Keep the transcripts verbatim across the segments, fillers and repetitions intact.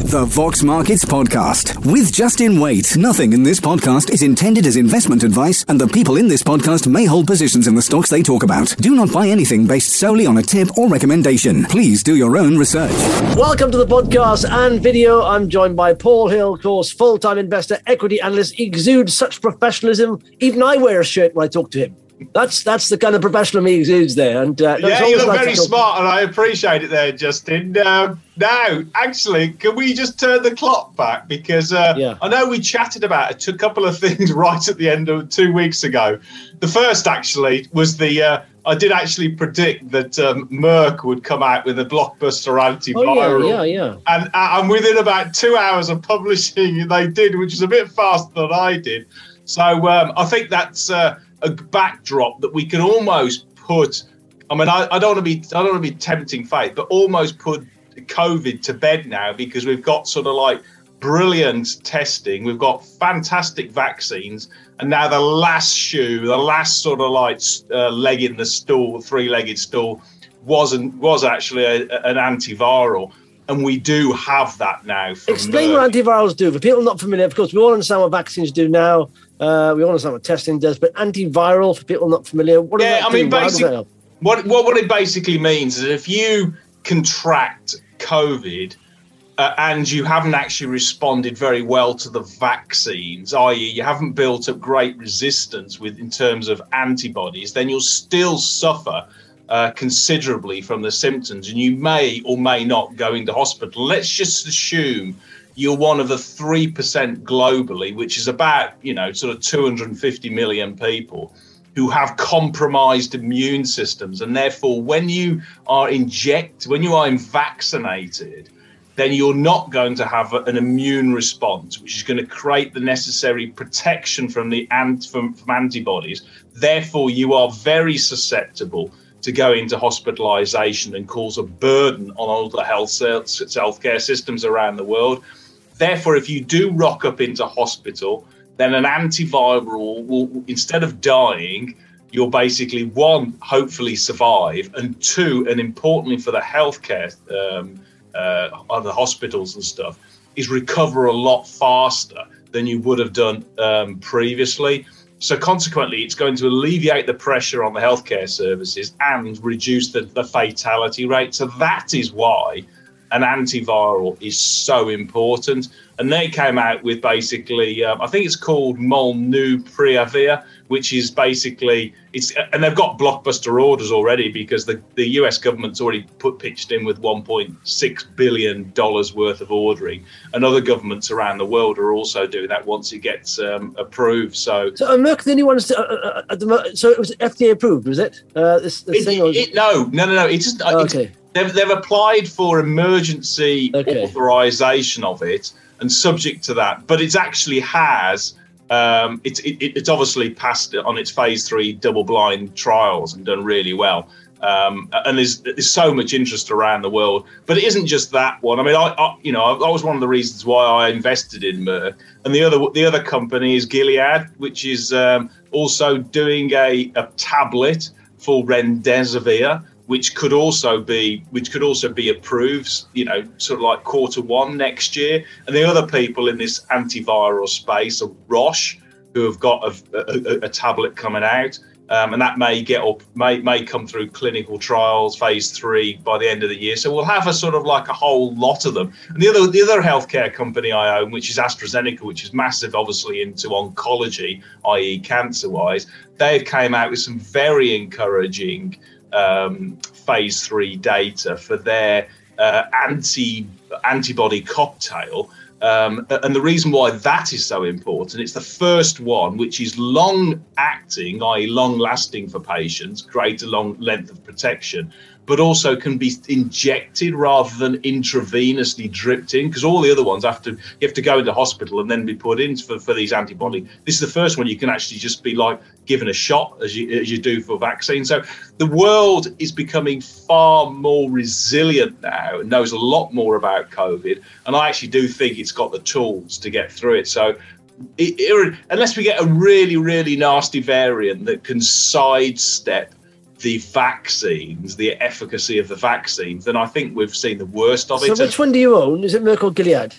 The Vox Markets Podcast with Justin Waite. Nothing in this podcast is intended as investment advice, and the people in this podcast may hold positions in the stocks they talk about. Do not buy anything based solely on a tip or recommendation. Please do your own research. Welcome to the podcast and video. I'm joined by Paul Hill, of course, full-time investor, equity analyst, exudes such professionalism. Even I wear a shirt when I talk to him. That's that's the kind of professional he exudes there. And uh, yeah, you look like very smart, and I appreciate it there, Justin. Uh, now, actually, can we just turn the clock back? Because uh, yeah. I know we chatted about it, a couple of things right at the end of two weeks ago. The first, actually, was the... Uh, I did actually predict that um, Merck would come out with a blockbuster antiviral. Oh, yeah, yeah, yeah. And, uh, and within about two hours of publishing, they did, which is a bit faster than I did. So um, I think that's... Uh, a backdrop that we can almost put, I mean, I, I don't want to be, I don't want to be tempting fate, but almost put COVID to bed now, because we've got sort of like brilliant testing, we've got fantastic vaccines, and now the last shoe, the last sort of like uh, leg in the stool, three-legged stool, wasn't was actually a, an antiviral. And we do have that now. Explain Merck. what antivirals do. For people not familiar, of course, we all understand what vaccines do now. Uh, we all understand what testing does. But antiviral, for people not familiar, what yeah, does that I mean, do? basically, what, what, what it basically means is if you contract COVID uh, and you haven't actually responded very well to the vaccines, that is you haven't built up great resistance with in terms of antibodies, then you'll still suffer Uh, considerably from the symptoms, and you may or may not go into hospital. Let's just assume you're one of the three percent globally, which is about, you know, sort of two hundred fifty million people who have compromised immune systems. And therefore, when you are injected, when you are vaccinated, then you're not going to have an immune response, which is going to create the necessary protection from the ant- from, from antibodies. Therefore, you are very susceptible to go into hospitalization and cause a burden on all the health healthcare systems around the world. Therefore, if you do rock up into hospital, then an antiviral will, instead of dying, you'll basically, one, hopefully survive, and two, and importantly for the healthcare, um, uh, other hospitals and stuff, is recover a lot faster than you would have done um, previously. So consequently, it's going to alleviate the pressure on the healthcare services and reduce the, the fatality rate. So that is why an antiviral is so important. And they came out with basically, um, I think it's called Molnupiravir, which is basically, it's, and they've got blockbuster orders already, because the, the U S government's already put pitched in with one point six billion dollars worth of ordering. And other governments around the world are also doing that once it gets um, approved. So, so uh, Merck, the only one, uh, uh, at the, so it was F D A approved, was it? Uh, this, this it, thing was... it, no, no, no, no. It's just, oh, it's, okay. They've, they've applied for emergency okay. authorization of it, and subject to that, but it actually has, um, it's it, it's obviously passed on its phase three double-blind trials and done really well. Um, and there's, there's so much interest around the world, but it isn't just that one. I mean, I, I you know, that was one of the reasons why I invested in Merck. And the other the other company is Gilead, which is um, also doing a, a tablet for Remdesivir, which could also be which could also be approved, you know, sort of like quarter one next year. And the other people in this antiviral space are Roche, who have got a, a, a tablet coming out, um, and that may get up, may may come through clinical trials, phase three by the end of the year. So we'll have a sort of like a whole lot of them. And the other the other healthcare company I own, which is AstraZeneca, which is massive, obviously into oncology, that is, cancer-wise, they've came out with some very encouraging Um, phase three data for their uh, anti antibody cocktail, um, and the reason why that is so important, it's the first one which is long acting, that is long lasting for patients, greater long length of protection, but also can be injected rather than intravenously dripped in, because all the other ones have to, you have to go into hospital and then be put in for, for these antibodies. This is the first one you can actually just be like given a shot as you, as you do for vaccine. So the world is becoming far more resilient now and knows a lot more about COVID. And I actually do think it's got the tools to get through it. So it, it, unless we get a really, really nasty variant that can sidestep the vaccines, the efficacy of the vaccines, then I think we've seen the worst of it. So which one do you own? Is it Merck or Gilead?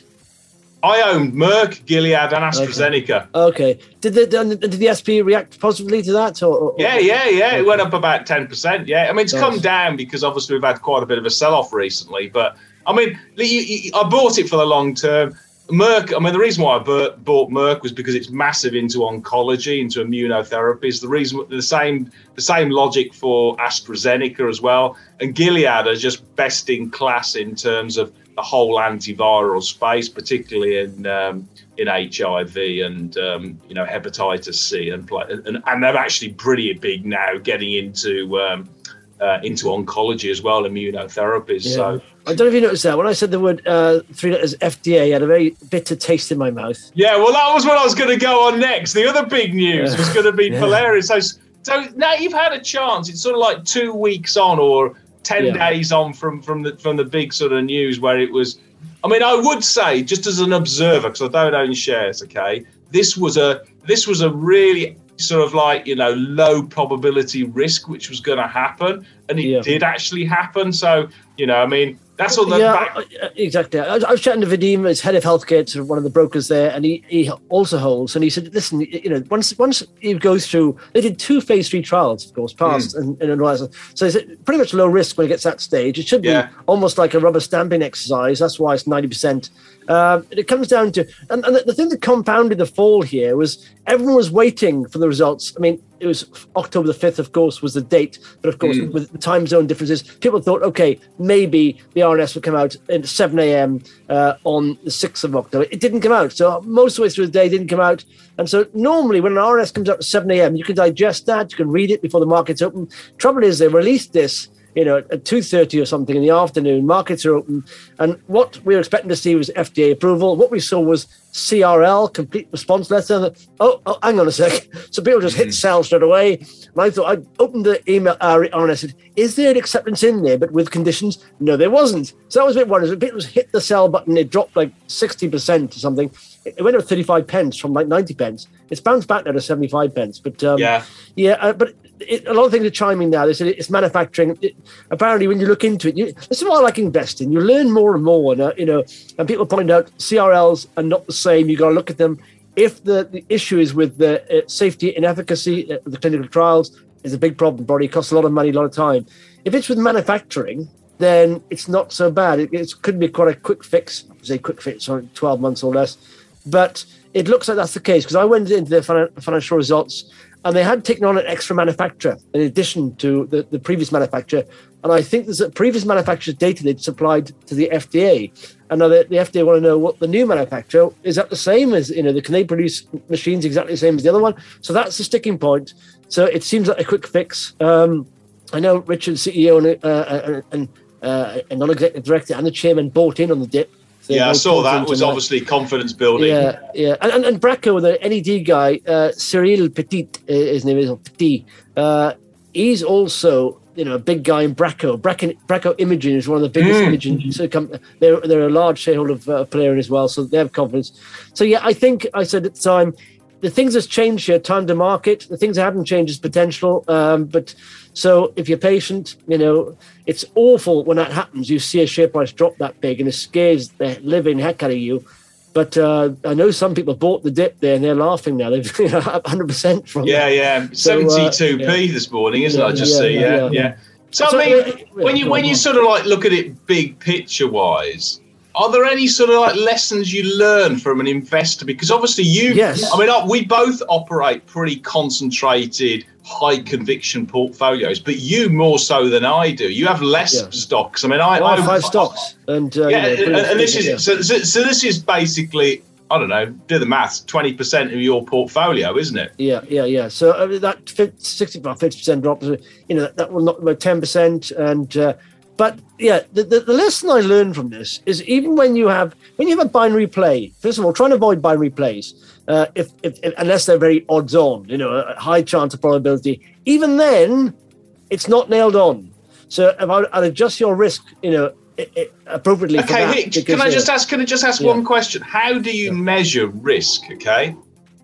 I own Merck, Gilead, and AstraZeneca. Okay. okay. Did the did the S P react positively to that? Or, or yeah, yeah, yeah. Okay. It went up about ten percent. Yeah, I mean it's nice. Come down because obviously we've had quite a bit of a sell-off recently. But I mean, you, you, I bought it for the long term. Merck, I mean, the reason why I bought Merck was because it's massive into oncology, into immunotherapies. The reason, the same, the same logic for AstraZeneca as well. And Gilead are just best in class in terms of the whole antiviral space, particularly in um, in H I V and um, you know hepatitis C, and, and and they're actually pretty big now, getting into um, uh, into oncology as well, immunotherapies. Yeah. So. I don't know if you noticed that. When I said the word uh, three letters F D A, I had a very bitter taste in my mouth. Yeah, well, that was what I was going to go on next. The other big news yeah. was going to be yeah. Polaris. So, so now you've had a chance. It's sort of like two weeks on or ten yeah. days on from, from, the, from the big sort of news where it was. I mean, I would say, just as an observer, because I don't own shares, okay, this was a this was a really sort of like, you know, low probability risk which was going to happen. And it yeah. did actually happen. So, you know, I mean, that's all. Yeah, back- exactly. I, I was chatting to Vadim, as head of healthcare, sort of one of the brokers there, and he, he also holds. And he said, "Listen, you know, once once you go through, they did two phase three trials, of course, passed, mm. and, and all that. So it's pretty much low risk when it gets to that stage. It should be yeah. almost like a rubber stamping exercise. That's why it's ninety percent. Um, it comes down to, and, and the, the thing that compounded the fall here was everyone was waiting for the results. I mean, it was October the fifth, of course, was the date. But of course, mm. with the time zone differences, people thought, okay, maybe the R N S would come out at seven a.m. Uh, on the sixth of October. It didn't come out. So most of the way through the day, it didn't come out. And so normally when an R N S comes out at seven a.m., you can digest that. You can read it before the markets open. Trouble is, they released this, you know, at two thirty or something in the afternoon. Markets are open. And what we were expecting to see was F D A approval. What we saw was C R L, complete response letter. Oh, oh hang on a sec. So people just hit sell straight away. And I thought, I opened the email, uh, R N S, said, is there an acceptance in there, but with conditions? No, there wasn't. So that was a bit worrying. People just hit the sell button. It dropped like sixty percent or something. It went up thirty-five pence from like ninety pence. It's bounced back now to seventy-five pence. But um, yeah, yeah uh, but it, a lot of things are chiming now. They said it's manufacturing. It, apparently, when you look into it, you, this is why I like investing. You learn more and more. And, uh, you know, and people point out C R Ls are not the same. You got to look at them. If the, the issue is with the uh, safety and efficacy of the clinical trials, is a big problem. Probably costs a lot of money, a lot of time. If it's with manufacturing, then it's not so bad. It, it could be quite a quick fix. Say quick fix, sorry, twelve months or less. But it looks like that's the case, because I went into their financial results and they had taken on an extra manufacturer in addition to the, the previous manufacturer. And I think there's a previous manufacturer's data they'd supplied to the F D A. And now the, the F D A want to know what the new manufacturer, is that the same as, you know, the, can they produce machines exactly the same as the other one? So that's the sticking point. So it seems like a quick fix. Um, I know Richard, C E O and, uh, and uh, a non-executive director and the chairman bought in on the dip. So yeah, I saw that. It was obviously confidence building. Yeah, yeah. And, and, and Bracco, the N E D guy, uh, Cyril Petit, uh, his name is Petit, uh, he's also, you know, a big guy in Bracco. Bracco, Bracco Imaging is one of the biggest mm. imaging. So they're, they're a large shareholder of uh, Player as well, so they have confidence. So, yeah, I think I said at the time, the things that's changed here, time to market. The things that haven't changed is potential. Um, but so if you're patient, you know, it's awful when that happens. You see a share price drop that big and it scares the living heck out of you. But uh, I know some people bought the dip there and they're laughing now. They've you know, one hundred percent from Yeah, that. yeah. So, seventy-two p uh, yeah. this morning, isn't yeah, it? I just yeah, see, yeah, yeah. yeah. yeah. So, so, I mean, uh, when you when you sort of like look at it big picture-wise, are there any sort of like lessons you learn from an investor? Because obviously you, yes. I mean, we both operate pretty concentrated, high conviction portfolios, but you more so than I do. You have less yeah. stocks. I mean, I, well, I have five I, stocks, and uh, yeah, you know, and, and this is yeah. so, so. So this is basically, I don't know, do the maths, twenty percent of your portfolio, isn't it? Yeah, yeah, yeah. So uh, that sixty, fifty percent drop, you know, that, that will knock about ten percent, and. Uh, But yeah, the, the, the lesson I learned from this is even when you have when you have a binary play, first of all, try and avoid binary plays, uh, if, if, if unless they're very odds on, you know, a high chance of probability. Even then, it's not nailed on. So if I, I'd adjust your risk, you know, it, it, appropriately. Okay, for that Hitch, because, can I just uh, ask? Can I just ask yeah. one question? How do you yeah. measure risk? Okay.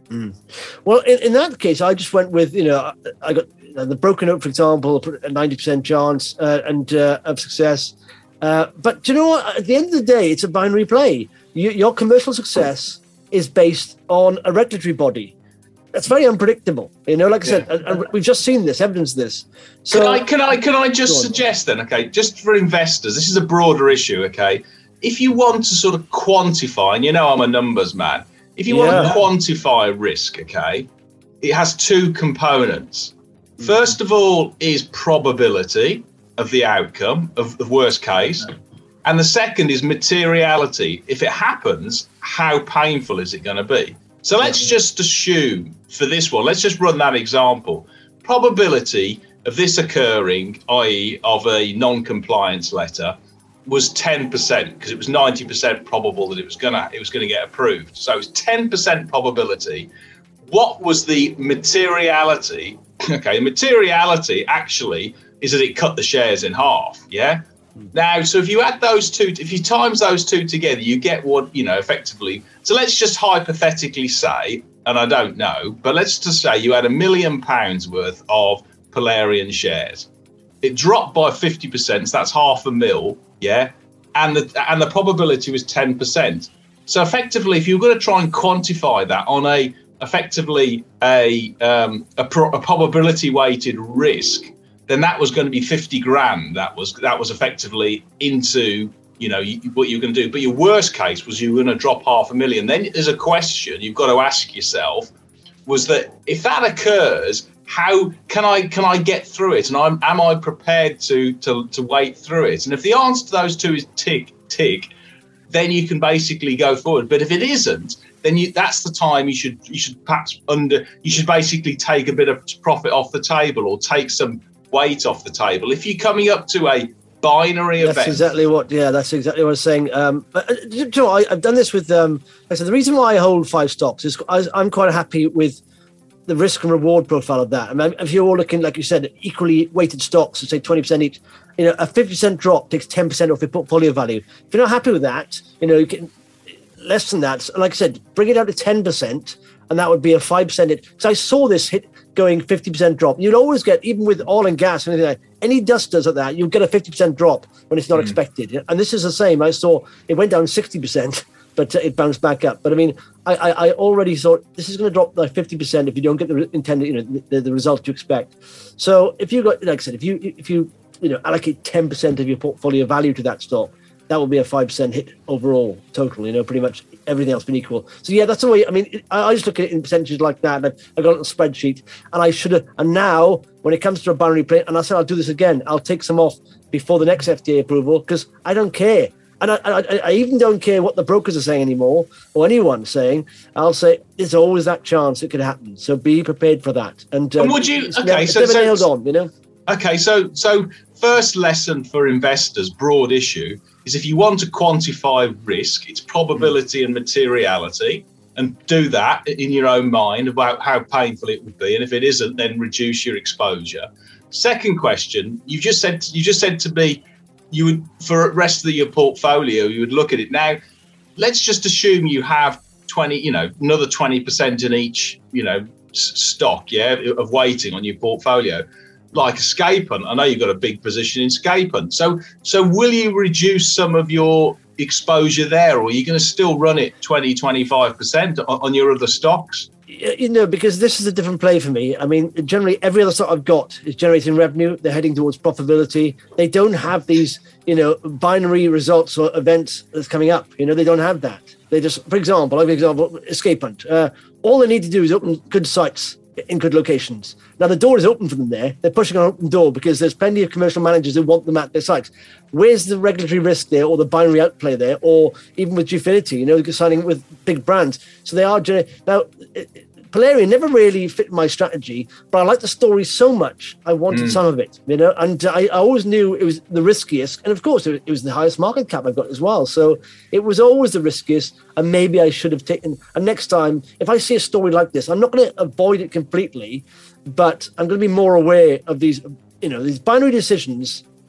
Mm. Well, in, in that case, I just went with, you know, I got the broken oak, for example, a ninety percent chance uh, and uh, of success. Uh, but do you know what? At the end of the day, it's a binary play. You, your commercial success is based on a regulatory body. That's very unpredictable. You know, like I said, yeah. and, and we've just seen this, evidence of this. So can I can I can I just suggest then, okay, just for investors, this is a broader issue, okay? If you want to sort of quantify, and you know I'm a numbers man, if you yeah. want to quantify risk, okay, it has two components. Mm-hmm. First of all is probability of the outcome of the worst case. And the second is materiality. If it happens, how painful is it going to be? So let's just assume for this one, let's just run that example. Probability of this occurring, that is of a non-compliance letter, was ten percent because it was ninety percent probable that it was gonna it was gonna get approved. So it was ten percent probability. What was the materiality? Okay, materiality actually is that it cut the shares in half, yeah? Now, so if you add those two, if you times those two together, you get what, you know, effectively. So let's just hypothetically say, and I don't know, but let's just say you had a million pounds worth of Polarian shares. It dropped by fifty percent, so that's half a mil, yeah? And the and the probability was ten percent. So effectively, if you're going to try and quantify that on a, effectively a, um, a, pro, a probability weighted risk, then that was going to be fifty grand. That was that was effectively into, you know, you, what you're going to do. But your worst case was you were going to drop half a million. Then there's a question you've got to ask yourself, was that if that occurs, how can I can I get through it? And I'm, am I prepared to, to, to wait through it? And if the answer to those two is tick, tick, then you can basically go forward. But if it isn't, then you, that's the time you should you should perhaps under you should basically take a bit of profit off the table or take some weight off the table. If you're coming up to a binary that's event. That's exactly what, yeah, that's exactly what I was saying. Um, but, uh, you know, I, I've done this with, um, like I said, the reason why I hold five stocks is I, I'm quite happy with the risk and reward profile of that. I mean, if you're all looking, like you said, equally weighted stocks, so say twenty percent each, you know, a fifty percent drop takes ten percent off your portfolio value. If you're not happy with that, you know, you can less than that. Like I said, bring it down to ten percent, and that would be a five percent hit. So I saw this hit going fifty percent drop. You'd always get, even with oil and gas and anything like that, any dusters like that, you'll get a fifty percent drop when it's not mm. expected. And this is the same. I saw it went down sixty percent, but it bounced back up. But I mean, I, I, I already thought this is going to drop by fifty percent if you don't get the intended, you know, the, the result you expect. So if you got, like I said, if you if you you know allocate ten percent of your portfolio value to that stock, that will be a five percent hit overall total, you know, pretty much everything else been equal. So yeah, that's the way, I mean, it, I, I just look at it in percentages like that. And I, I got a little spreadsheet and I should have, and now when it comes to a binary play, and I said, I'll do this again, I'll take some off before the next F D A approval because I don't care. And I, I, I even don't care what the brokers are saying anymore or anyone's saying. I'll say there's always that chance it could happen. So be prepared for that. And, uh, and would you, it's, okay, it's so, never so nailed on, you know? Okay, so so first lesson for investors, broad issue, is if you want to quantify risk, it's probability and materiality, and do that in your own mind about how painful it would be. And if it isn't, then reduce your exposure. Second question, you just said you just said to me, you would, for the rest of your portfolio, you would look at it. Now, let's just assume you have twenty, you know, another twenty percent in each, you know, s- stock, yeah, of weighting on your portfolio. Like Scapent, I know you've got a big position in Scapent. So, so will you reduce some of your exposure there, or are you going to still run it twenty, twenty-five percent on, on your other stocks? You know, because this is a different play for me. I mean, generally, every other stock I've got is generating revenue. They're heading towards profitability. They don't have these, you know, binary results or events that's coming up. You know, they don't have that. They just, for example, I'll give an example, Scapent. Uh, all they need to do is open good sites in good locations. Now, the door is open for them there. They're pushing an open door because there's plenty of commercial managers who want them at their sites. Where's the regulatory risk there, or the binary outplay there, or even with Gfinity, you know, signing with big brands? So they are gener- now. Polarian never really fit my strategy, but I like the story so much, I wanted mm. some of it, you know, and I, I always knew it was the riskiest. And of course, it was the highest market cap I got as well. So it was always the riskiest, and maybe I should have taken. And next time, if I see a story like this, I'm not going to avoid it completely, but I'm going to be more aware of these, you know, these binary decisions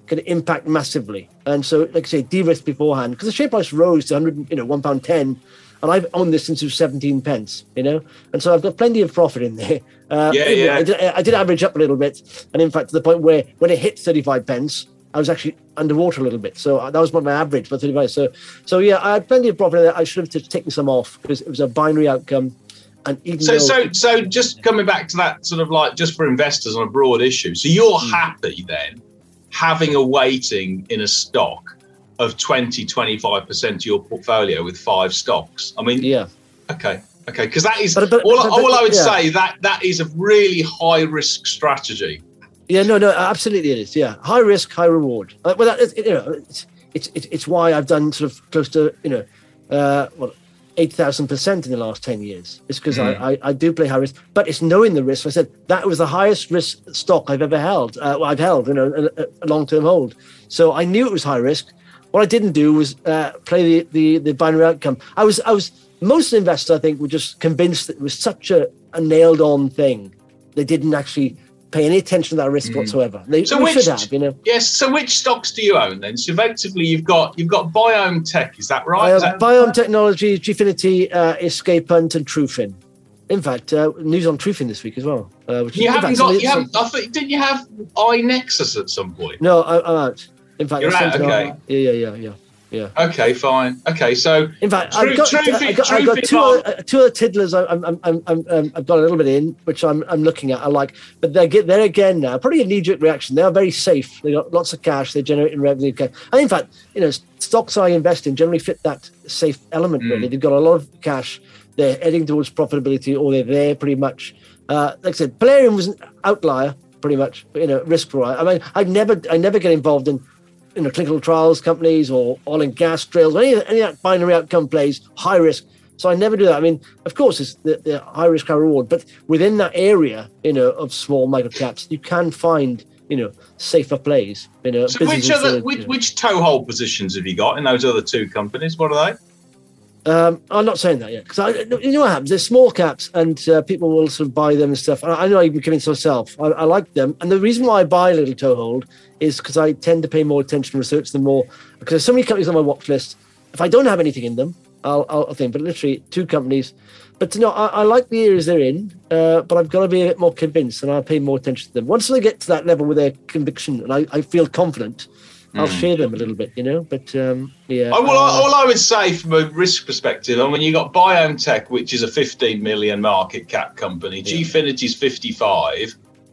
can impact massively. And so, like I say, de-risk beforehand, because the share price rose to one hundred, you know, one pound ten, and I've owned this since it was seventeen pence, you know, and so I've got plenty of profit in there. Uh, yeah, yeah. I did, I did average up a little bit, and in fact, to the point where when it hit thirty-five pence, I was actually underwater a little bit. So that was my average for thirty-five. So, so yeah, I had plenty of profit in there. I should have t- taken some off because it was a binary outcome. And even so, though- so, so just coming back to that sort of like just for investors on a broad issue. So you're mm. happy then having a weighting in a stock of twenty, twenty-five percent of your portfolio with five stocks? I mean, yeah. Okay. Okay. Because that is, but, but, all, but, all I would yeah. say that that is a really high risk strategy. Yeah, no, no, absolutely it is. Yeah. High risk, high reward. Uh, well, that, it, you know, it's, it's, it's, it's why I've done sort of close to, you know, uh, what, eight thousand percent in the last ten years. It's because mm. I, I, I do play high risk, but it's knowing the risk. I said that was the highest risk stock I've ever held. Uh, well, I've held, you know, a, a long-term hold. So I knew it was high risk. What I didn't do was uh, play the, the, the binary outcome. I was, I was, most investors, I think, were just convinced that it was such a, a nailed-on thing. They didn't actually pay any attention to that risk mm. whatsoever. They, so they which, should have, you know. Yes. So which stocks do you own then? So effectively, you've got you've got Biome Tech. Is that right? Uh, is that- Biome Technology, Gfinity, uh, Escape Hunt, and Trufin. In fact, uh, news on Trufin this week as well. Uh, which you is, haven't fact, got. some, You haven't. I think, didn't you have iNexus at some point? No, I, I'm out. In fact, You're I out. sent it Okay. on. Yeah, yeah, yeah, yeah. Yeah. Okay, fine. Okay, so in fact, true, I've got, true, I got, I got two, other, two other tiddlers. I'm, I'm, I'm, I'm, I'm, I've got a little bit in, which I'm, I'm looking at. I like, but they're get there again now. Probably a knee-jerk reaction. They are very safe. They got lots of cash. They're generating revenue. And in fact, you know, stocks I invest in generally fit that safe element. Mm. Really, they've got a lot of cash. They're heading towards profitability, or they're there pretty much. Uh, like I said, Polarium was an outlier, pretty much. You know, risk for. I mean, I never, I never get involved in. You know, clinical trials companies or oil and gas drills, any, any of that binary outcome plays, high risk. So I never do that. I mean, of course, it's the, the high risk, high reward, but within that area, you know, of small micro caps, you can find, you know, safer plays. You know, so which other, that, which, you know. which toehold positions have you got in those other two companies? What are they? Um, I'm not saying that yet because you know what happens. They're small caps, and uh, people will sort of buy them and stuff. And I, I know I'm convinced myself. I, I like them, and the reason why I buy a little toehold is because I tend to pay more attention to research them more. Because there's so many companies on my watch list. If I don't have anything in them, I'll, I'll think. But literally two companies. But you know, I, I like the areas they're in, uh, but I've got to be a bit more convinced, and I'll pay more attention to them. Once they get to that level with their conviction, and I, I feel confident. I'll mm. share them a little bit, you know, but um, yeah. Oh, well, uh, all I would say from a risk perspective, I mean, you got Biome Tech, which is a fifteen million market cap company. Yeah. Gfinity's fifty-five.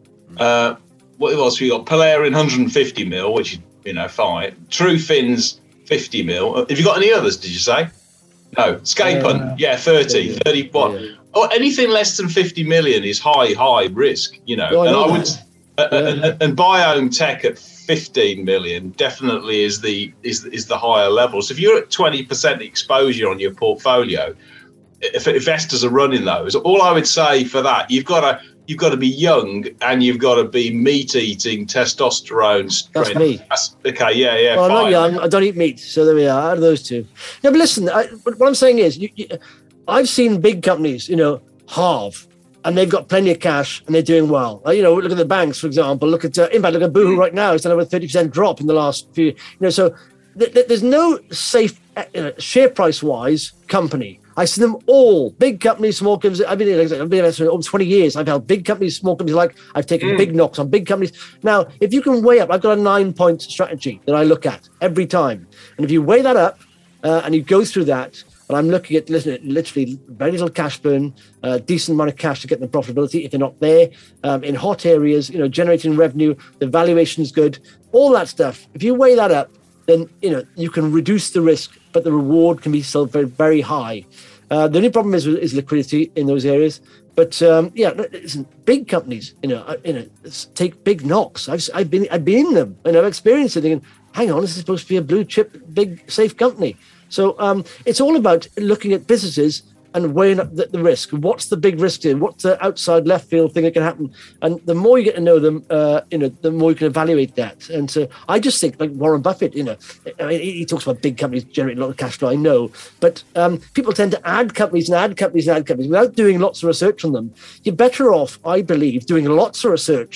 Uh, what else? We got Polarium one hundred fifty mil, which is, you know, fine. Trufin's fifty mil. Have you got any others? Did you say? No. Escape Hunt, uh, yeah, thirty, yeah, thirty-one. Yeah. Oh, anything less than fifty million is high, high risk, you know. Oh, I and know I would, uh, yeah. and, and Biome Tech at fifteen million definitely is the is is the higher level. So if you're at twenty percent exposure on your portfolio, if investors are running those, all I would say for that, you've got to you've got to be young and you've got to be meat eating, testosterone strength. That's me. That's, okay, yeah, yeah. Well, fine. I'm not young. I don't eat meat, so there we are. Out of those two. No, but listen. I, what I'm saying is, you, you, I've seen big companies, you know, halve. And they've got plenty of cash, and they're doing well. Uh, you know, look at the banks, for example. Look at, uh, in fact, look at Boohoo right now. It's done over a thirty percent drop in the last few. You know, so th- th- there's no safe uh, share price wise company. I see them all, big companies, small companies. I've been I've been invested for over twenty years. I've held big companies, small companies. Like I've taken mm. big knocks on big companies. Now, if you can weigh up, I've got a nine point strategy that I look at every time, and if you weigh that up uh, and you go through that. And I'm looking at listen, literally very little cash burn, a uh, decent amount of cash to get the profitability if they're not there, um, in hot areas, you know, generating revenue, the valuation is good, all that stuff. If you weigh that up, then, you know, you can reduce the risk, but the reward can be still very, very high. Uh, the only problem is is liquidity in those areas. But um, yeah, listen, big companies, you know, you know, take big knocks. I've I've been I've been in them and I've experienced it. Thinking, hang on, this is supposed to be a blue chip, big safe company. So um, it's all about looking at businesses and weighing up the, the risk. What's the big risk here? What's the outside left field thing that can happen? And the more you get to know them, uh, you know, the more you can evaluate that. And so I just think, like Warren Buffett, you know, I mean, he talks about big companies generating a lot of cash flow. I know, but um, people tend to add companies and add companies and add companies without doing lots of research on them. You're better off, I believe, doing lots of research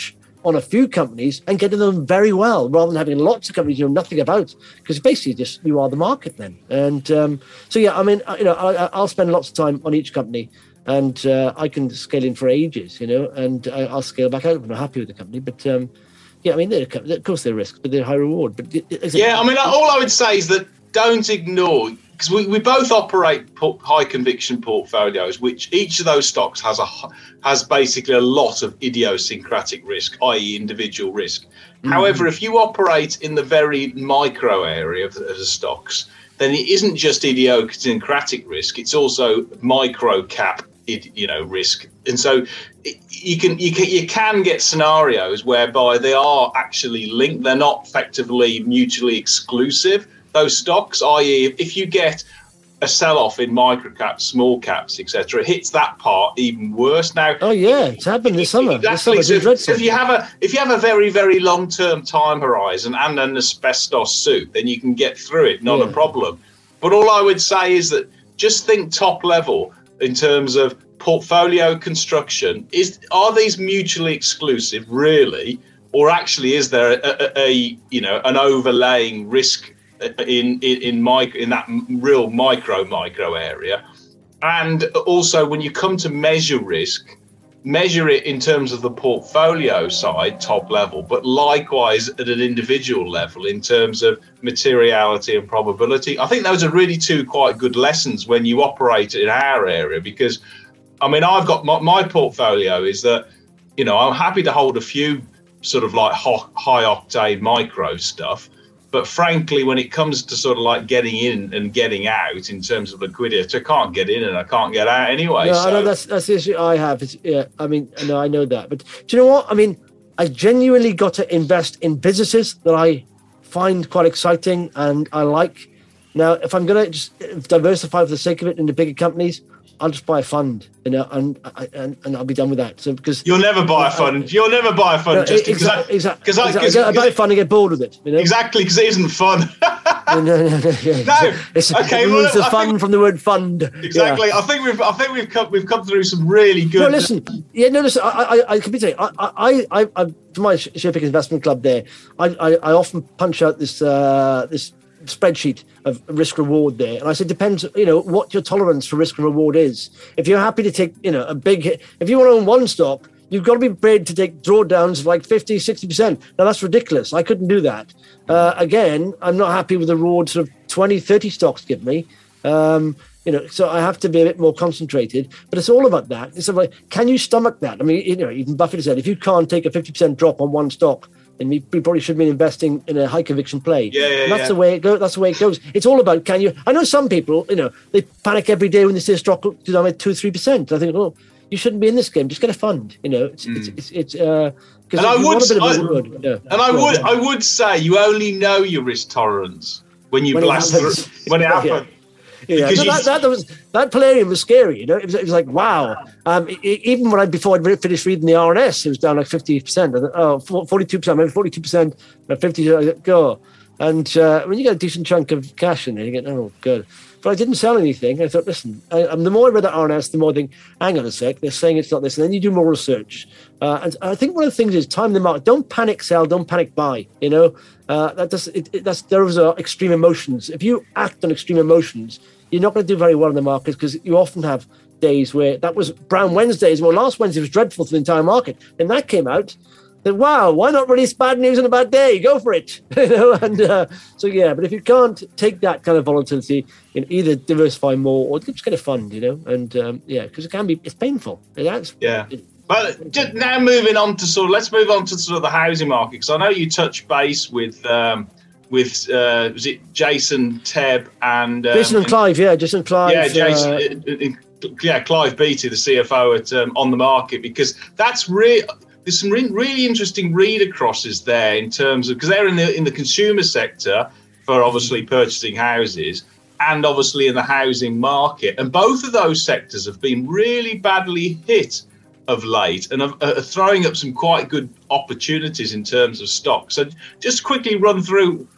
on a few companies and getting them very well, rather than having lots of companies you know nothing about, because basically just you are the market then. And um, so yeah, I mean, you know, I, I'll spend lots of time on each company, and uh, I can scale in for ages, you know, and I, I'll scale back out when I'm happy with the company. But um, yeah, I mean, they're, of course they're risks, but they're high reward. But yeah, I mean, all I would say is that don't ignore, because we, we both operate high conviction portfolios, which each of those stocks has a has basically a lot of idiosyncratic risk, that is individual risk. Mm-hmm. However, if you operate in the very micro area of the, of the stocks, then it isn't just idiosyncratic risk; it's also micro cap, you know, risk. And so it, you can you can you can get scenarios whereby they are actually linked; they're not effectively mutually exclusive. Those stocks, that is, if you get a sell-off in micro caps, small caps, et cetera, it hits that part even worse. Now, oh yeah, it's happened this summer. Exactly. This summer so, so if you have a if you have a very very long-term time horizon and an asbestos suit, then you can get through it, not yeah. a problem. But all I would say is that just think top level in terms of portfolio construction. Is are these mutually exclusive really, or actually is there a, a, a you know an overlaying risk in in in, micro, in that real micro micro area? And also, when you come to measure risk, measure it in terms of the portfolio side, top level, but likewise at an individual level in terms of materiality and probability. I think those are really two quite good lessons when you operate in our area, because I mean, I've got my, my portfolio is that, you know, I'm happy to hold a few sort of like high octane micro stuff. But frankly, when it comes to sort of like getting in and getting out in terms of liquidity, I can't get in and I can't get out anyway. No, so. I know that's that's the issue I have. It's, yeah, I mean, no, I know that. But do you know what? I mean, I genuinely got to invest in businesses that I find quite exciting and I like. Now, if I'm going to just diversify for the sake of it into bigger companies, I'll just buy a fund, you know, and and, and I'll be done with that. So because you'll never buy a fund, I, you'll never buy a fund, no, just exactly, exactly. Because I, I, I, I buy a fund and get bored with it, you know? Exactly, because it isn't fun. no, no, no, yeah. no. It's, okay, it well, means the I fun think, from the word fund. Exactly. Yeah. I think we've, I think we've come, we've come through some really good. No, listen. Yeah, no, listen. I, I, I can be saying, I, I, I, I, to my SharePick investment club there, I, I, I often punch out this, uh, this. spreadsheet of risk reward there, and I said depends, you know, what your tolerance for risk and reward is. If you're happy to take, you know, a big hit, if you want to own one stock, you've got to be prepared to take drawdowns of like fifty, sixty percent. Now that's ridiculous. I couldn't do that. Uh, again, I'm not happy with the reward sort of twenty, thirty stocks give me. Um, you know, so I have to be a bit more concentrated, but it's all about that. It's sort of like, can you stomach that? I mean, you know, even Buffett said, if you can't take a fifty percent drop on one stock, and we probably should be investing in a high conviction play. Yeah, yeah, and that's yeah. the way it goes. That's the way it goes. It's all about, can you? I know some people, you know, they panic every day when they see a stock go down by two or three percent. I think, oh, you shouldn't be in this game. Just get a fund. You know, it's mm. it's it's, it's uh. And I would, I, yeah. and I would, I would say you only know your risk tolerance when you when blast it through, when it happens. Yeah. Yeah, no, that, that, that was that Palladium was scary. You know, it was, it was like wow. Um, it, even when I before I finished reading the R N S, it was down like fifty percent. Oh, forty-two percent, maybe forty-two percent, fifty. I go, and uh, when you get a decent chunk of cash in there, you get oh good. But I didn't sell anything. I thought, listen, I, um, the more I read the R N S, the more I think, hang on a sec, they're saying it's not this, and then you do more research. Uh, and I think one of the things is time the market. Don't panic sell. Don't panic buy. You know, uh, that does it, it, that's those are extreme emotions. If you act on extreme emotions, you're not going to do very well in the markets, because you often have days where that was Brown Wednesdays. Well, last Wednesday was dreadful for the entire market. And that came out. Then, wow, why not release bad news on a bad day? Go for it. you know, and uh, so, yeah, but if you can't take that kind of volatility, you know, either diversify more or just get a fund, you know, and um, yeah, because it can be, it's painful. That's, yeah. It, But just now moving on to sort of, let's move on to sort of the housing market, because I know you touched base with, um, with uh, was it Jason Tebb and um, Jason and Clive, yeah, Jason and Clive. Yeah, Jason, uh, uh, yeah, Clive Beattie, the C F O at um, On the Market, because that's really there's some re- really interesting read acrosses there in terms of, because they're in the in the consumer sector for obviously purchasing houses, and obviously in the housing market, and both of those sectors have been really badly hit of late, and are, are throwing up some quite good opportunities in terms of stocks. So just quickly run through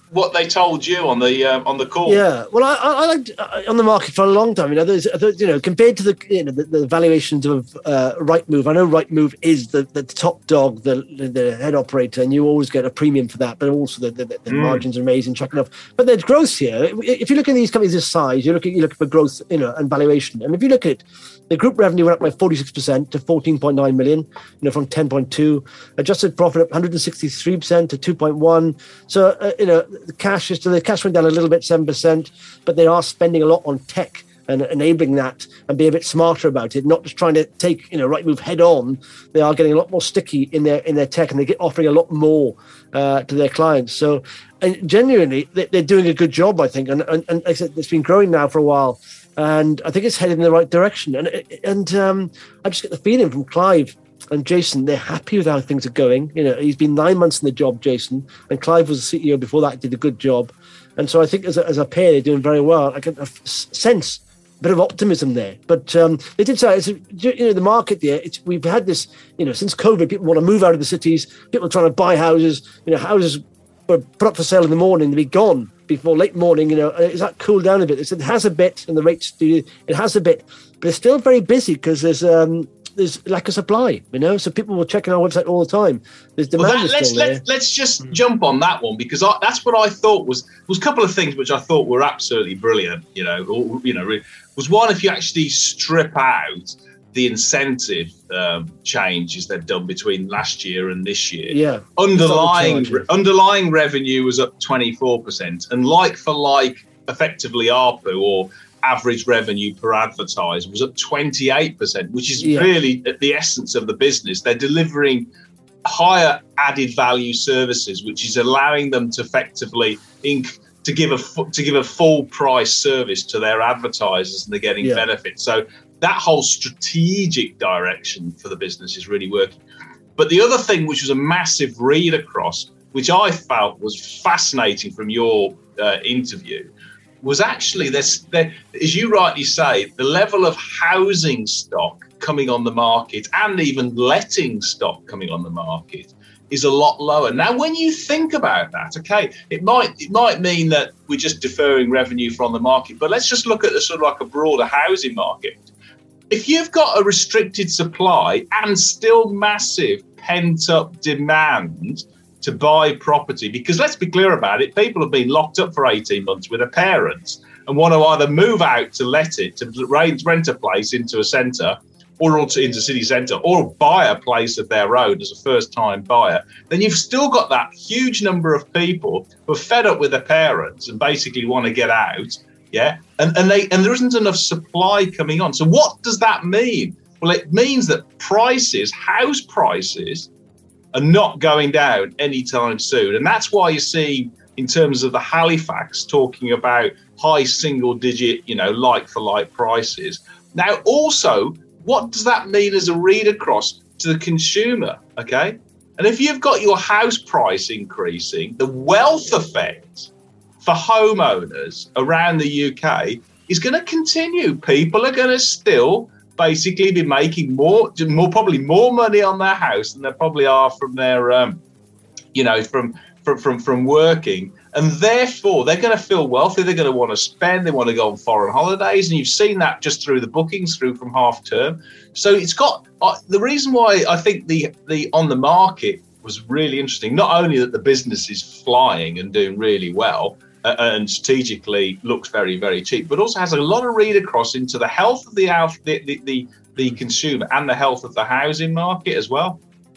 what they told you on the uh, on the call. Yeah, well, I, I, I liked uh, on the market for a long time. You know, there's, you know, compared to the you know the, the valuations of uh, Rightmove. I know Rightmove is the, the top dog, the the head operator, and you always get a premium for that. But also the, the, the mm. margins are amazing, chucking off. But there's growth here. If you look at these companies this size, you're looking you're looking for growth, you know, and valuation. And if you look at it, the group revenue went up by forty-six percent to fourteen point nine million, you know, from ten point two. Adjusted profit up one hundred sixty-three percent to two point one. So, uh, you know, the cash is the cash went down a little bit, seven percent, but they are spending a lot on tech and enabling that and be a bit smarter about it, not just trying to take, you know, Rightmove head on. They are getting a lot more sticky in their in their tech, and they get offering a lot more uh, to their clients. So, and genuinely, they, they're doing a good job, I think. And, and, and like I said, it's been growing now for a while. And I think it's headed in the right direction. And and um, I just get the feeling from Clive and Jason, they're happy with how things are going. You know, he's been nine months in the job, Jason, and Clive was the C E O before that, did a good job. And so I think as a, as a pair, they're doing very well. I can a sense a bit of optimism there. But um, they did say, it's, you know, the market there, it's, we've had this, you know, since COVID, people want to move out of the cities, people are trying to buy houses, you know, houses were put up for sale in the morning, they'll be gone before late morning, you know. Is that cooled down a bit? It has a bit, and the rates do, it has a bit, but it's still very busy because there's um, there's lack of supply, you know. So people were checking our website all the time. There's demand. Well, that, let's still there. let's let's just mm. jump on that one, because I, that's what I thought was was a couple of things which I thought were absolutely brilliant. You know, or, you know, was one, if you actually strip out the incentive um, changes they've done between last year and this year. Yeah. Underlying re- underlying revenue was up twenty-four percent, and like for like, effectively A R P U, or average revenue per advertiser, was up twenty-eight percent, which is yeah. really at the essence of the business. They're delivering higher added value services, which is allowing them to effectively inc- to give a to give a full price service to their advertisers, and they're getting yeah. benefits. So that whole strategic direction for the business is really working. But the other thing, which was a massive read across, which I felt was fascinating from your uh, interview, was actually this, there, as you rightly say, the level of housing stock coming on the market and even letting stock coming on the market is a lot lower. Now, when you think about that, okay, it might it might mean that we're just deferring revenue from the market, but let's just look at the sort of like a broader housing market. If you've got a restricted supply and still massive pent-up demand to buy property, because let's be clear about it, people have been locked up for eighteen months with their parents and want to either move out to let it, to rent a place into a centre, or into a city centre, or buy a place of their own as a first-time buyer, then you've still got that huge number of people who are fed up with their parents and basically want to get out. Yeah, and and they and there isn't enough supply coming on. So what does that mean? Well, it means that prices, house prices, are not going down anytime soon, and that's why you see, in terms of the Halifax, talking about high single-digit, you know, like-for-like prices. Now, also, what does that mean as a read across to the consumer? Okay, and if you've got your house price increasing, the wealth effect for homeowners around the U K is going to continue. People are going to still basically be making more, more probably more money on their house than they probably are from their, um, you know, from from from from working, and therefore they're going to feel wealthy. They're going to want to spend. They want to go on foreign holidays, and you've seen that just through the bookings through from half term. So it's got uh, the reason why I think the the on the market was really interesting. Not only that the business is flying and doing really well, Uh, and strategically looks very, very cheap, but also has a lot of read across into the health of the, the the the the consumer and the health of the housing market as well.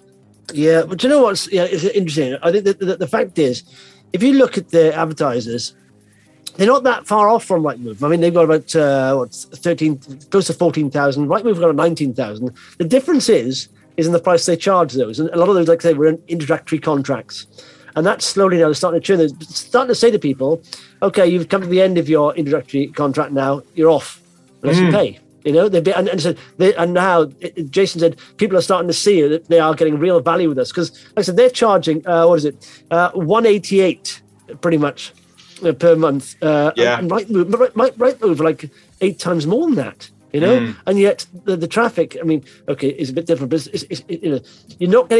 Yeah, but you know what's yeah, it's interesting. I think that the, the fact is, if you look at the advertisers, they're not that far off from Rightmove. I mean, they've got about uh, what thirteen, close to fourteen thousand. Rightmove've got nineteen thousand. The difference is is in the price they charge those, and a lot of those, like I say, were in introductory contracts. And that's slowly now starting to churn. They're starting to say to people, okay, you've come to the end of your introductory contract now, you're off, unless mm. you pay. You know, they've been, and, and, so they, and now, it, Jason said, people are starting to see that they are getting real value with us. Because, like I said, they're charging, uh, what is it, uh, one eighty-eight pretty much uh, per month. Uh, yeah. And Rightmove, right, Rightmove like eight times more than that. You know, mm. and yet the, the traffic, I mean, okay, is a bit different, but it's, it's, it, you know, you're not getting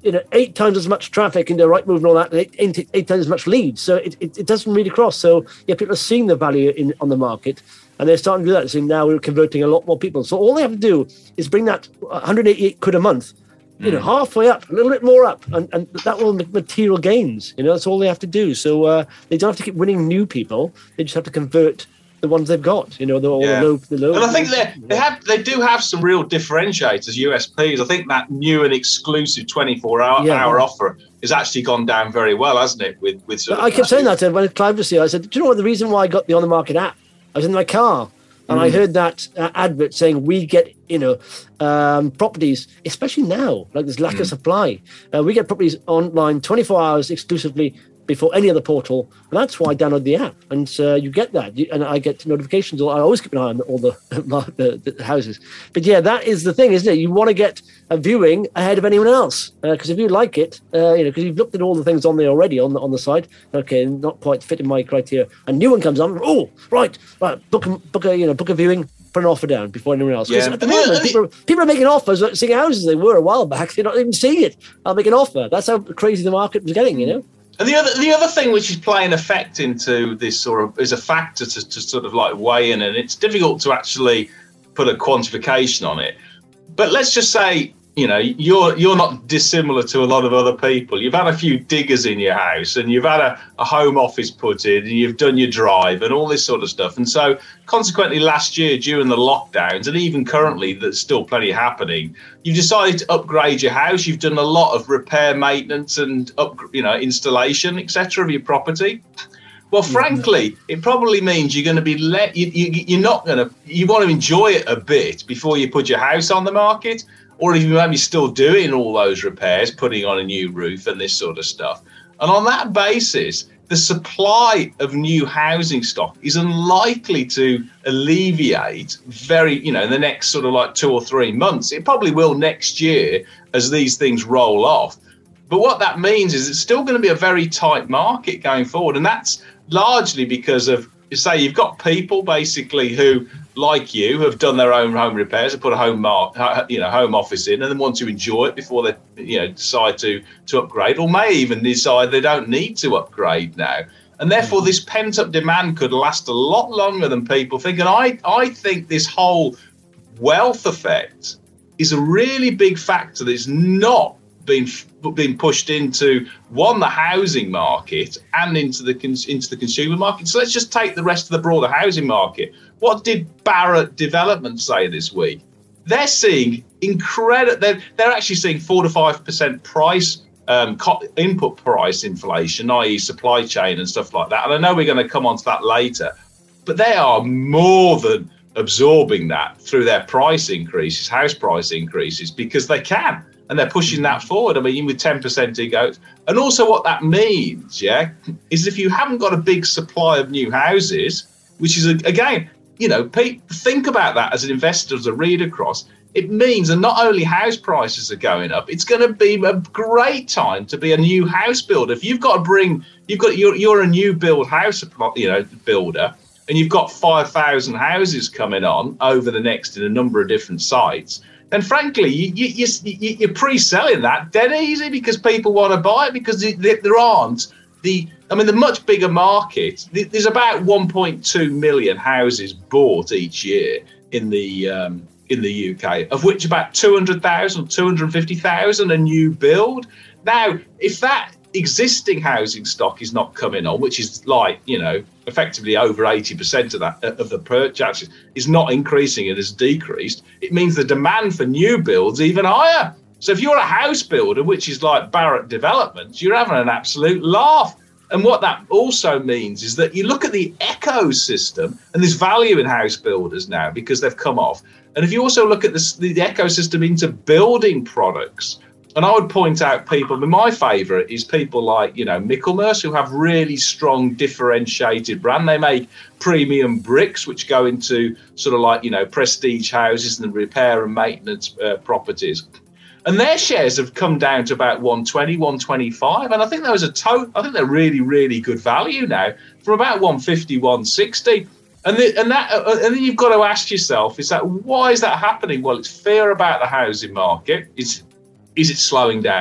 you know, eight times as much traffic into Rightmove and all that, and eight, eight, eight times as much leads. So it, it, it doesn't really cross. So yeah, people are seeing the value in on the market, and they're starting to do that. So now we're converting a lot more people. So all they have to do is bring that one hundred eighty-eight quid a month, you know, halfway up, a little bit more up, and, and that will make material gains. You know, that's all they have to do. So uh, they don't have to keep winning new people. They just have to convert the ones they've got. You know, the, all yeah. the low, the low. And I think they they have they do have some real differentiators, U S Ps. I think that new and exclusive twenty-four hour yeah. hour offer has actually gone down very well, hasn't it? With with sort I kept saying that to when Clive was here. I said, do you know what the reason why I got the On the Market app? I was in my car. And mm. I heard that uh, advert saying we get, you know, um, properties, especially now, like there's lack mm. of supply. Uh, we get properties online twenty-four hours exclusively before any other portal. And that's why I download the app. And uh, you get that. You, and I get notifications. I always keep an eye on all the, the, the houses. But yeah, that is the thing, isn't it? You want to get a viewing ahead of anyone else. Because uh, if you like it, uh, you know, because you've looked at all the things on there already on the, on the site. Okay, not quite fitting my criteria. A new one comes on. Oh, right, right. Book, book a, you know, book a viewing. Put an offer down before anyone else. Because yeah. at the moment, people, people are making offers, seeing houses they were a while back. They're not even seeing it. I'll make an offer. That's how crazy the market was getting, you know? And the other the other thing which is playing effect into this sort of is a factor to, to sort of like weigh in, and it's difficult to actually put a quantification on it. But let's just say, you know, you're you're not dissimilar to a lot of other people. You've had a few diggers in your house, and you've had a, a home office put in, and you've done your drive and all this sort of stuff. And so consequently last year during the lockdowns, and even currently there's still plenty happening, you've decided to upgrade your house. You've done a lot of repair, maintenance and up, you know, installation, et cetera of your property. Well, frankly, it probably means you're going to be let you, you, you're not going to you want to enjoy it a bit before you put your house on the market. Or if you maybe still doing all those repairs, putting on a new roof and this sort of stuff. And on that basis, the supply of new housing stock is unlikely to alleviate very, you know, in the next sort of like two or three months. It probably will next year as these things roll off. But what that means is it's still going to be a very tight market going forward. And that's largely because of, say, you've got people basically who, like you, have done their own home repairs and put a home mark, you know, home office in, and then want to enjoy it before they, you know, decide to to upgrade, or may even decide they don't need to upgrade now. And therefore, this pent-up demand could last a lot longer than people think. And I, I think this whole wealth effect is a really big factor that's not been being pushed into, one, the housing market and into the into the consumer market. So let's just take the rest of the broader housing market. What did Barratt Development say this week? They're seeing incredible. They're they're actually seeing four to five percent price um, input price inflation, that is, supply chain and stuff like that. And I know we're going to come on to that later, but they are more than absorbing that through their price increases, house price increases, because they can. And they're pushing that forward. I mean, with ten percent ego. And also what that means, yeah, is if you haven't got a big supply of new houses, which is, again, you know, think about that as an investor, as a read across, it means that not only house prices are going up, it's going to be a great time to be a new house builder. If you've got to bring, you've got, you're, you're a new build house, you know, builder, and you've got five thousand houses coming on over the next in a number of different sites, and frankly, you, you, you, you're pre-selling that dead easy because people want to buy it, because there aren't the, I mean, the much bigger market. There's about one point two million houses bought each year in the um, in the U K, of which about two hundred thousand, two hundred fifty thousand are new build. Now, if that existing housing stock is not coming on, which is like, you know, effectively over eighty percent of that of the purchase is not increasing, it has decreased, it means the demand for new builds even higher. So if you're a house builder, which is like Barratt Developments, you're having an absolute laugh. And what that also means is that you look at the ecosystem, and there's value in house builders now because they've come off. And if you also look at this, the ecosystem into building products, and I would point out people, my favourite is people like, you know, Michelmersh, who have really strong differentiated brand. They make premium bricks, which go into sort of like, you know, prestige houses and repair and maintenance uh, properties. And their shares have come down to about one twenty, one twenty-five. And I think there was a total, I think they're really, really good value now from about one fifty, one sixty. And, the, and that, uh, and then you've got to ask yourself, is that, why is that happening? Well, it's fear about the housing market. It's Is it slowing down?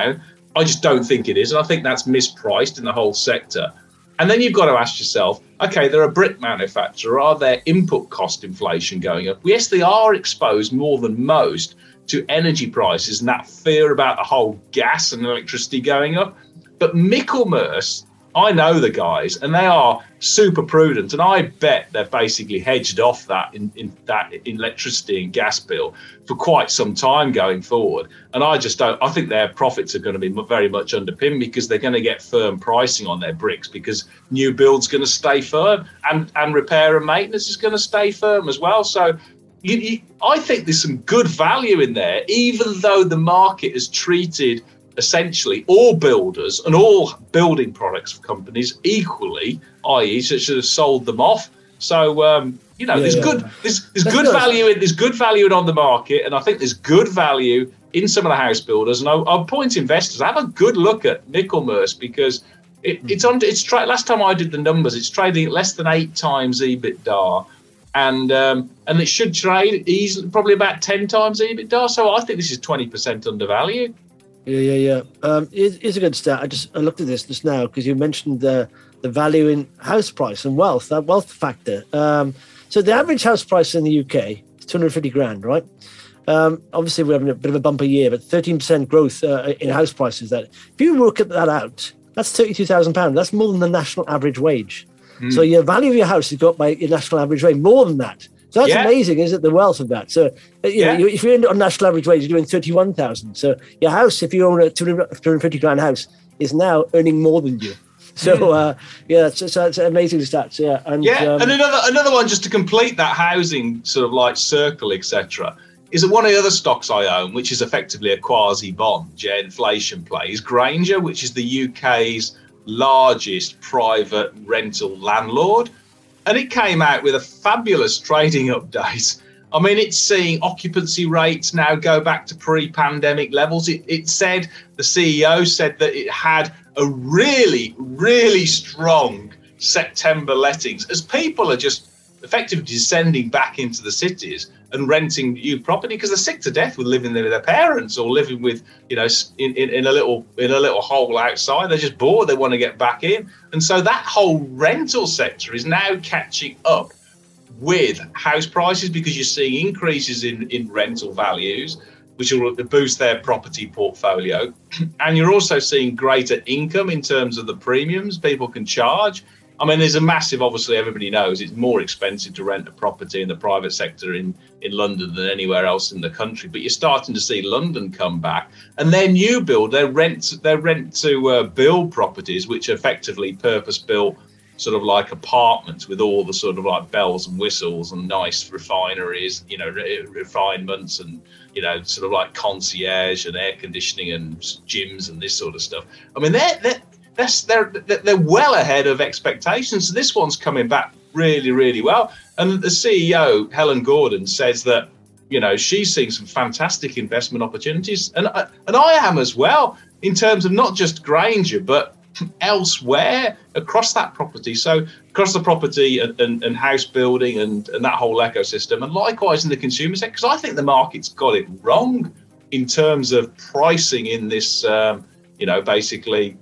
I just don't think it is. And I think that's mispriced in the whole sector. And then you've got to ask yourself, okay, they're a brick manufacturer. Are their input cost inflation going up? Yes, they are exposed more than most to energy prices and that fear about the whole gas and electricity going up. But Michelmersh, I know the guys, and they are super prudent, and I bet they've basically hedged off that in, in that electricity and gas bill for quite some time going forward. And I just don't. I think their profits are going to be very much underpinned because they're going to get firm pricing on their bricks because new build's going to stay firm, and and repair and maintenance is going to stay firm as well. So. You, you, I think there's some good value in there, even though the market has treated essentially all builders and all building products companies equally, that is, should have sold them off. So um, you know, yeah, there's yeah, good, yeah. there's there's That's good nice. value in there's good value in on the market, and I think there's good value in some of the house builders. And I'll, I'll point investors have a good look at Michelmersh because it, it's on. It's tra- last time I did the numbers, it's trading at less than eight times EBITDA. And um, and it should trade easily, probably about ten times EBITDA. So I think this is twenty percent undervalued. Yeah, yeah, yeah. Um, it, it's a good stat. I just I looked at this just now because you mentioned the the value in house price and wealth, that wealth factor. Um, so the average house price in the U K is two hundred fifty grand, right? Um, obviously, we're having a bit of a bumper year, but thirteen percent growth uh, in house prices. That if you work that out, that's thirty-two thousand pounds. That's more than the national average wage. So your value of your house is got by your national average rate, more than that. So that's yeah. amazing, isn't it, the wealth of that? So you yeah. know, you, if you're on national average wage, you're doing thirty-one thousand. So your house, if you own a two hundred fifty grand house, is now earning more than you. So uh, yeah, it's, it's, it's amazing stats. Yeah, and yeah, um, and another another one just to complete that housing sort of like circle, et cetera, is that one of the other stocks I own, which is effectively a quasi bond, yeah, inflation play, is Grainger, which is the U K's largest private rental landlord, and it came out with a fabulous trading update. I mean, it's seeing occupancy rates now go back to pre-pandemic levels. It, it said, the C E O said that it had a really, really strong September lettings as people are just effectively descending back into the cities and renting new property because they're sick to death with living there with their parents or living with, you know, in, in, in a little in a little hole outside. They're just bored. They want to get back in. And so that whole rental sector is now catching up with house prices because you're seeing increases in, in rental values, which will boost their property portfolio. And you're also seeing greater income in terms of the premiums people can charge. I mean, there's a massive, obviously, everybody knows it's more expensive to rent a property in the private sector in, in London than anywhere else in the country. But you're starting to see London come back. And their new build, their rent, their rent to uh, build properties, which are effectively purpose-built sort of like apartments with all the sort of like bells and whistles and nice refineries, you know, re- refinements and, you know, sort of like concierge and air conditioning and gyms and this sort of stuff. I mean, they're... they're That's, they're they're well ahead of expectations. So this one's coming back really, really well. And the C E O, Helen Gordon, says that, you know, she's seeing some fantastic investment opportunities. And, I, and I am as well, in terms of not just Grainger, but elsewhere across that property. So across the property and, and, and house building and, and that whole ecosystem. And likewise in the consumer sector, because I think the market's got it wrong in terms of pricing in this um you know, basically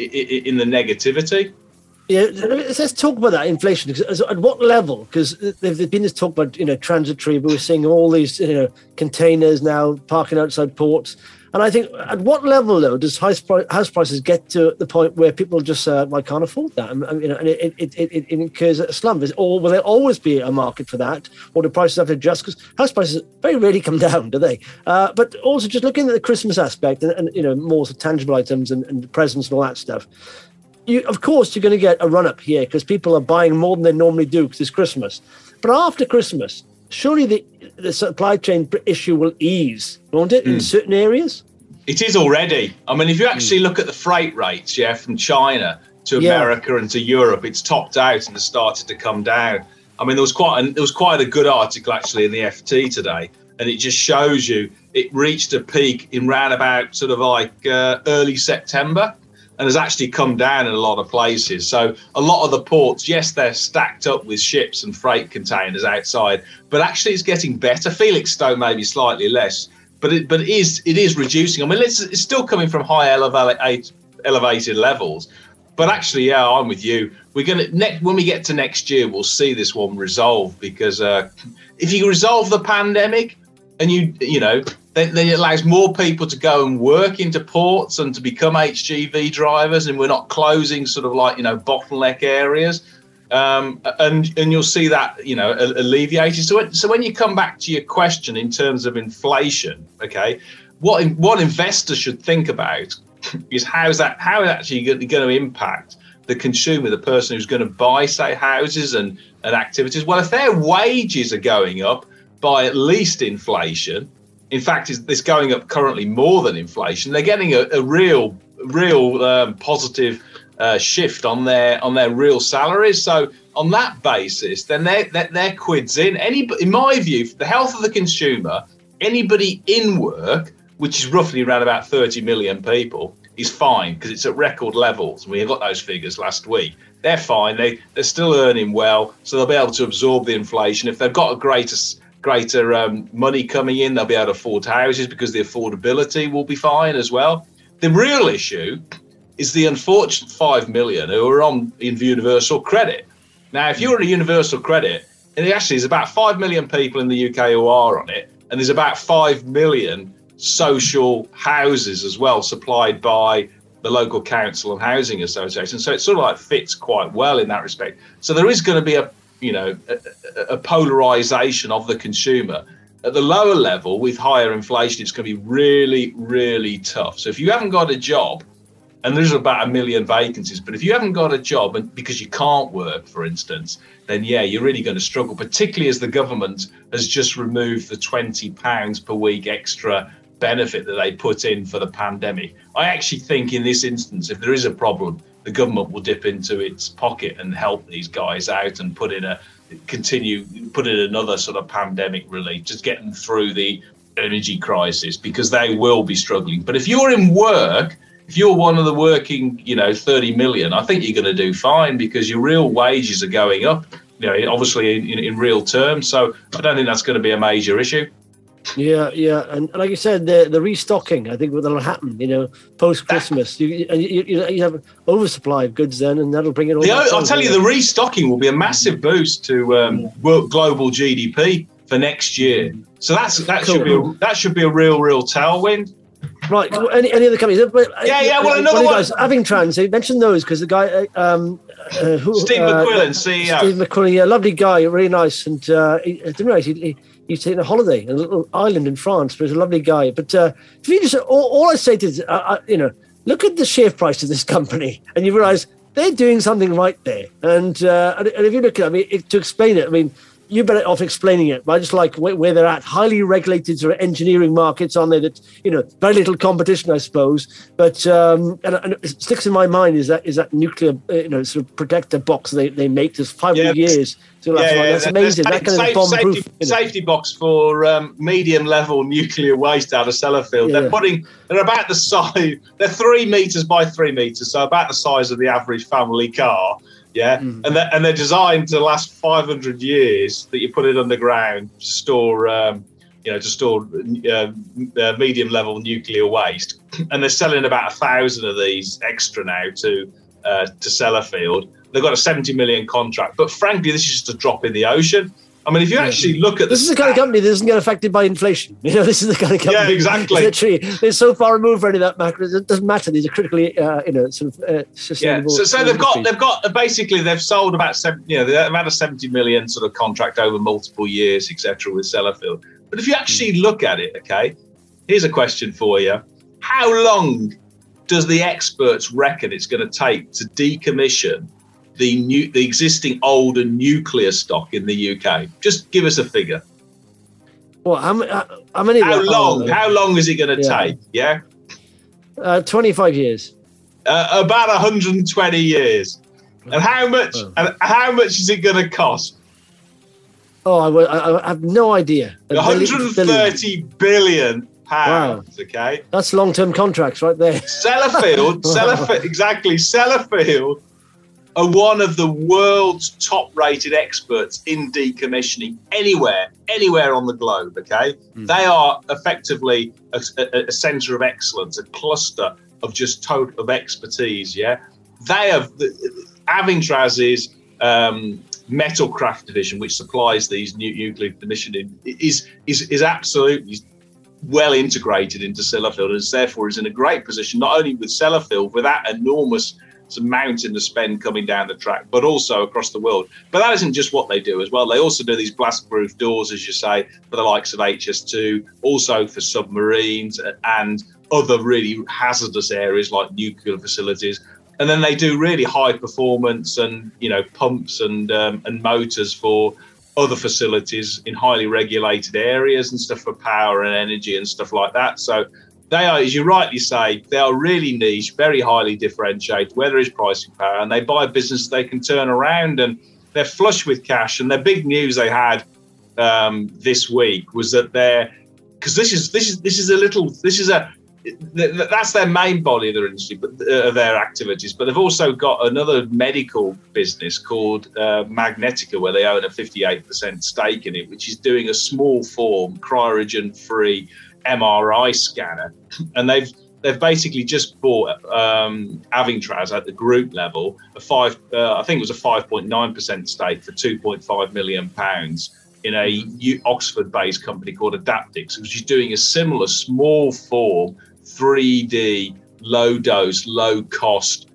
in the negativity. Yeah, let's talk about that inflation. At what level? Because there's been this talk about, you know, transitory, but we're seeing all these, you know, containers now parking outside ports. And I think at what level, though, does house prices get to the point where people just uh, I can't afford that? And, you know, and it, it, it, it incurs a slump. Is, or will there always be a market for that? Or do prices have to adjust? Because house prices very rarely come down, do they? Uh, but also just looking at the Christmas aspect and, and you know, more tangible items and, and presents and all that stuff. You, of course, you're going to get a run-up here because people are buying more than they normally do because it's Christmas. But after Christmas, surely the, the supply chain issue will ease, won't it, mm. in certain areas? It is already. I mean, if you actually mm. look at the freight rates, yeah, from China to America yeah. and to Europe, it's topped out and has started to come down. I mean, there was quite a, there was quite a good article actually in the F T today, and it just shows you it reached a peak in round about sort of like uh, early September. And has actually come down in a lot of places. So a lot of the ports, yes, they're stacked up with ships and freight containers outside, but actually it's getting better. Felixstowe maybe slightly less. but it but it is it is reducing. I mean, it's, it's still coming from high elevated elevated levels, but actually, yeah, I'm with you. We're gonna next when we get to next year, we'll see this one resolve, because uh, if you resolve the pandemic and you you know. Then, then it allows more people to go and work into ports and to become H G V drivers, and we're not closing sort of like, you know, bottleneck areas. Um, and and you'll see that, you know, alleviated. So, when, so when you come back to your question in terms of inflation, okay, what what investors should think about is how's that how is actually going to impact the consumer, the person who's going to buy, say, houses and, and activities. Well, if their wages are going up by at least inflation, in fact, it's going up currently more than inflation, they're getting a, a real, real um, positive uh, shift on their on their real salaries. So on that basis, then they're, they're, they're quids in. Any, in my view, for the health of the consumer, anybody in work, which is roughly around about thirty million people, is fine, because it's at record levels. We got those figures last week. They're fine. They, they're still earning well, so they'll be able to absorb the inflation. If they've got a greater greater um, money coming in, they'll be able to afford houses, because the affordability will be fine as well. The real issue is the unfortunate five million who are on in universal credit. Now, if you're on a universal credit, and it actually is about five million people in the U K who are on it, and there's about five million social houses as well supplied by the local council and housing association. So it sort of like fits quite well in that respect. So there is going to be a you know, a, a polarization of the consumer. At the lower level, with higher inflation, it's going to be really, really tough. So if you haven't got a job, and there's about a million vacancies, but if you haven't got a job and because you can't work, for instance, then yeah, you're really going to struggle, particularly as the government has just removed the twenty pounds per week extra benefit that they put in for the pandemic. I actually think in this instance, if there is a problem, the government will dip into its pocket and help these guys out and put in a continue put in another sort of pandemic relief, just get them through the energy crisis, because they will be struggling. But if you're in work, if you're one of the working, you know, thirty million, I think you're going to do fine, because your real wages are going up, you know, obviously in, in, in real terms. So I don't think that's going to be a major issue. Yeah, yeah, and like you said, the the restocking, I think that'll happen, you know, post Christmas. You and you, you, you have oversupply of goods then, and that'll bring it all. The, I'll tell you, the restocking will be a massive boost to um, yeah. world, global G D P for next year. So that's that cool. should be a, that should be a real, real tailwind. Right. Any, any other companies? Yeah, yeah. Well, another one. Guys, Avingtrans. So you mentioned those because the guy, um, uh, who, Steve uh, McQuillan, C E O. Steve McQuillan, yeah, lovely guy, really nice, and uh, he, I didn't realize he. he He's taking a holiday in a little island in France, but he's a lovely guy. But uh, if you just, all, all I say to is, uh, uh, you know, look at the share price of this company, and you realise they're doing something right there. And uh, and if you look at, I mean, it, to explain it, I mean, you're better off explaining it. But I just like where, where they're at, highly regulated sort of engineering markets on there that, you know, very little competition, I suppose. But um, and, and it sticks in my mind is that is that nuclear, uh, you know, sort of protector box they, they make. There's five yeah. years. So yeah, that's, yeah, that's amazing. Safe, that kind safe, of bomb-proof. Safety, you know. safety box for um, medium-level nuclear waste out of Sellafield. Yeah. They're putting. They're about the size. They're three meters by three meters, so about the size of the average family car. Yeah, mm. and they're, and they're designed to last five hundred years. That you put it underground to store, um, you know, to store uh, uh, medium-level nuclear waste, and they're selling about a thousand of these extra now to uh, to Sellafield. They've got a seventy million contract, but frankly, this is just a drop in the ocean. I mean, if you yeah. actually look at this, the is the kind of company that doesn't get affected by inflation. You know, this is the kind of company. Yeah, exactly. Literally, they're so far removed from any of that macro. It doesn't matter. These are critically, uh, you know, sort of uh, sustainable. Yeah. So, so they've got, they've got basically they've sold about seven, you know, they've had a seventy million sort of contract over multiple years, et cetera, with Sellafield. But if you actually look at it, okay, here's a question for you: how long does the experts reckon it's going to take to decommission the new, the existing older nuclear stock in the U K? Just give us a figure. Well, how, how many? How long? How long is it going to yeah. take? Yeah, uh, twenty-five years. Uh, about one hundred twenty years. And how much? Oh. And how much is it going to cost? Oh, I, I, I have no idea. one hundred thirty billion pounds. Wow. Okay, that's long-term contracts right there. Sellafield, wow. Sellafield, exactly. Sellafield are one of the world's top-rated experts in decommissioning anywhere, anywhere on the globe, okay? Mm. They are effectively a, a, a centre of excellence, a cluster of just total of expertise, yeah? They have, Avintraz's um, Metalcraft division, which supplies these new nuclear decommissioning, is, is, is absolutely well integrated into Sellafield, and therefore is in a great position, not only with Sellafield, with that enormous mountain of spend coming down the track, but also across the world. But that isn't just what they do as well. They also do these blast-proof doors, as you say, for the likes of H S two, also for submarines and other really hazardous areas like nuclear facilities. And then they do really high performance and, you know, pumps and um, and motors for other facilities in highly regulated areas and stuff for power and energy and stuff like that. So they are, as you rightly say, they are really niche, very highly differentiated, where there is pricing power, and they buy a business they can turn around, and they're flush with cash. And the big news they had um, this week was that they're, because this is this is this is a little this is a that's their main body of their industry, but uh, their activities. But they've also got another medical business called uh, Magnetica, where they own a fifty-eight percent stake in it, which is doing a small form cryogen-free M R I scanner. And they've they've basically just bought um, Avintraz at the group level, a five uh, I think it was a five point nine percent stake for two point five million pounds in a U- Oxford-based company called Adaptix, which is doing a similar small form three D, low dose, low cost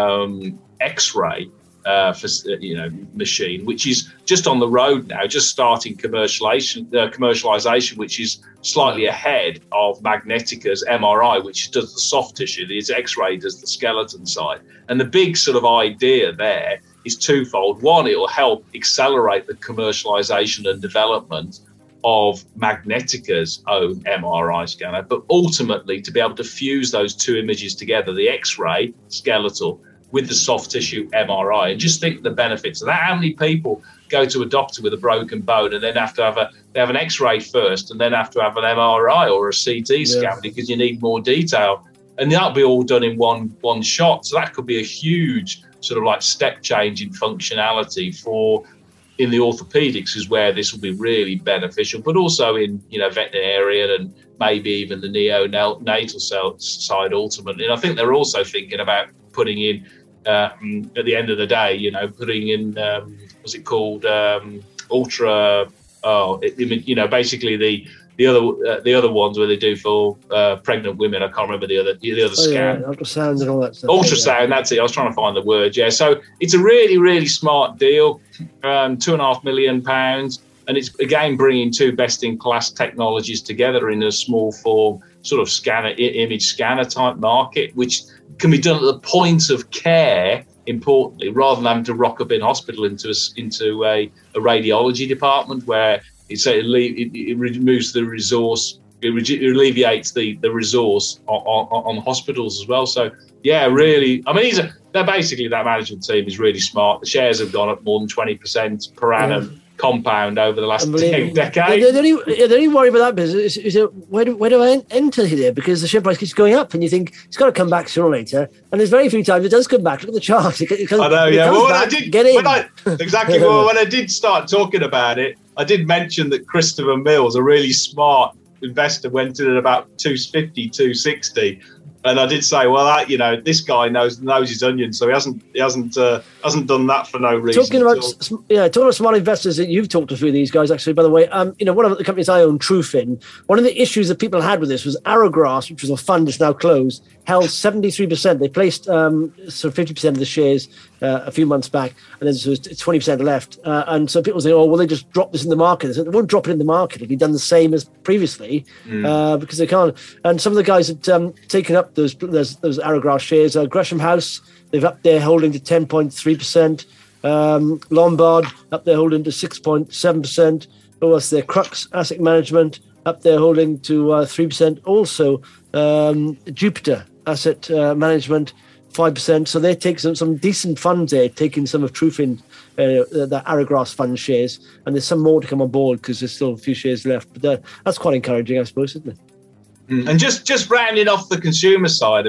um, X-ray uh, for, you know, machine, which is just on the road now, just starting commercialization, uh, commercialization, which is slightly ahead of Magnetica's M R I, which does the soft tissue. The X-ray does the skeleton side. And the big sort of idea there is twofold. One, it will help accelerate the commercialization and development of Magnetica's own M R I scanner, but ultimately to be able to fuse those two images together, the X-ray skeletal with the soft tissue M R I, and just think the benefits of that. How many people go to a doctor with a broken bone and then have to have a they have an X-ray first and then have to have an M R I or a C T scan yeah. because you need more detail, and that'll be all done in one one shot. So that could be a huge sort of like step change in functionality for in the orthopedics, is where this will be really beneficial, but also in, you know, veterinarian and maybe even the neonatal side ultimately. And I think they're also thinking about putting in, uh, at the end of the day, you know, putting in, um, what's it called, um, ultra, oh, it, you know, basically the the other uh, the other ones where they do for uh, pregnant women. I can't remember the other the other oh, scan. Yeah, ultrasound and all that stuff. Ultrasound, yeah. That's it. I was trying to find the word. Yeah, so it's a really really smart deal. Um, two and a half million pounds, and it's again bringing two best in class technologies together in a small form sort of scanner image scanner type market, which can be done at the point of care. Importantly, rather than having to rock up in hospital into a, into a, a radiology department where It, it, it removes the resource, it, re- it alleviates the, the resource on, on, on hospitals as well. So, yeah, really, I mean, he's a, they're basically, that management team is really smart. The shares have gone up more than twenty percent per annum yeah. compound over the last decade. The, the, only, the only worry about that business is, is that where, do, where do I enter here? Because the share price keeps going up and you think it's got to come back sooner or later. And there's very few times it does come back. Look at the chart. It, it comes, I know, yeah. Well, when back, I did, get in. When I, exactly. Well, when I did start talking about it, I did mention that Christopher Mills, a really smart investor, went in at about two fifty, two sixty, and I did say, well, that, you know, this guy knows knows his onions, so he hasn't he hasn't uh, hasn't done that for no reason. Talking about yeah, talking about smart investors that you've talked to through these guys, actually, by the way, um, you know, one of the companies I own, Trufin, one of the issues that people had with this was Arrowgrass, which was a fund that's now closed, held seventy-three percent. They placed um, sort of fifty percent of the shares uh, a few months back, and then so there's twenty percent left. Uh, and so people say, oh, well, they just drop this in the market. They said, they won't drop it in the market. It'll be done the same as previously mm. uh, because they can't. And some of the guys had um, taken up those those, those Arrowgrass shares. Uh, Gresham House, they've upped their holding to ten point three percent. Um, Lombard, up their holding to six point seven percent. Or else their Crux Asset Management, up their holding to uh, three percent. Also, um, Jupiter Asset uh, Management, five percent. So they take some, some decent funds there, taking some of Trufin, uh, the Arrowgrass fund shares. And there's some more to come on board because there's still a few shares left. But uh, that's quite encouraging, I suppose, isn't it? And just, just rounding off the consumer side of it,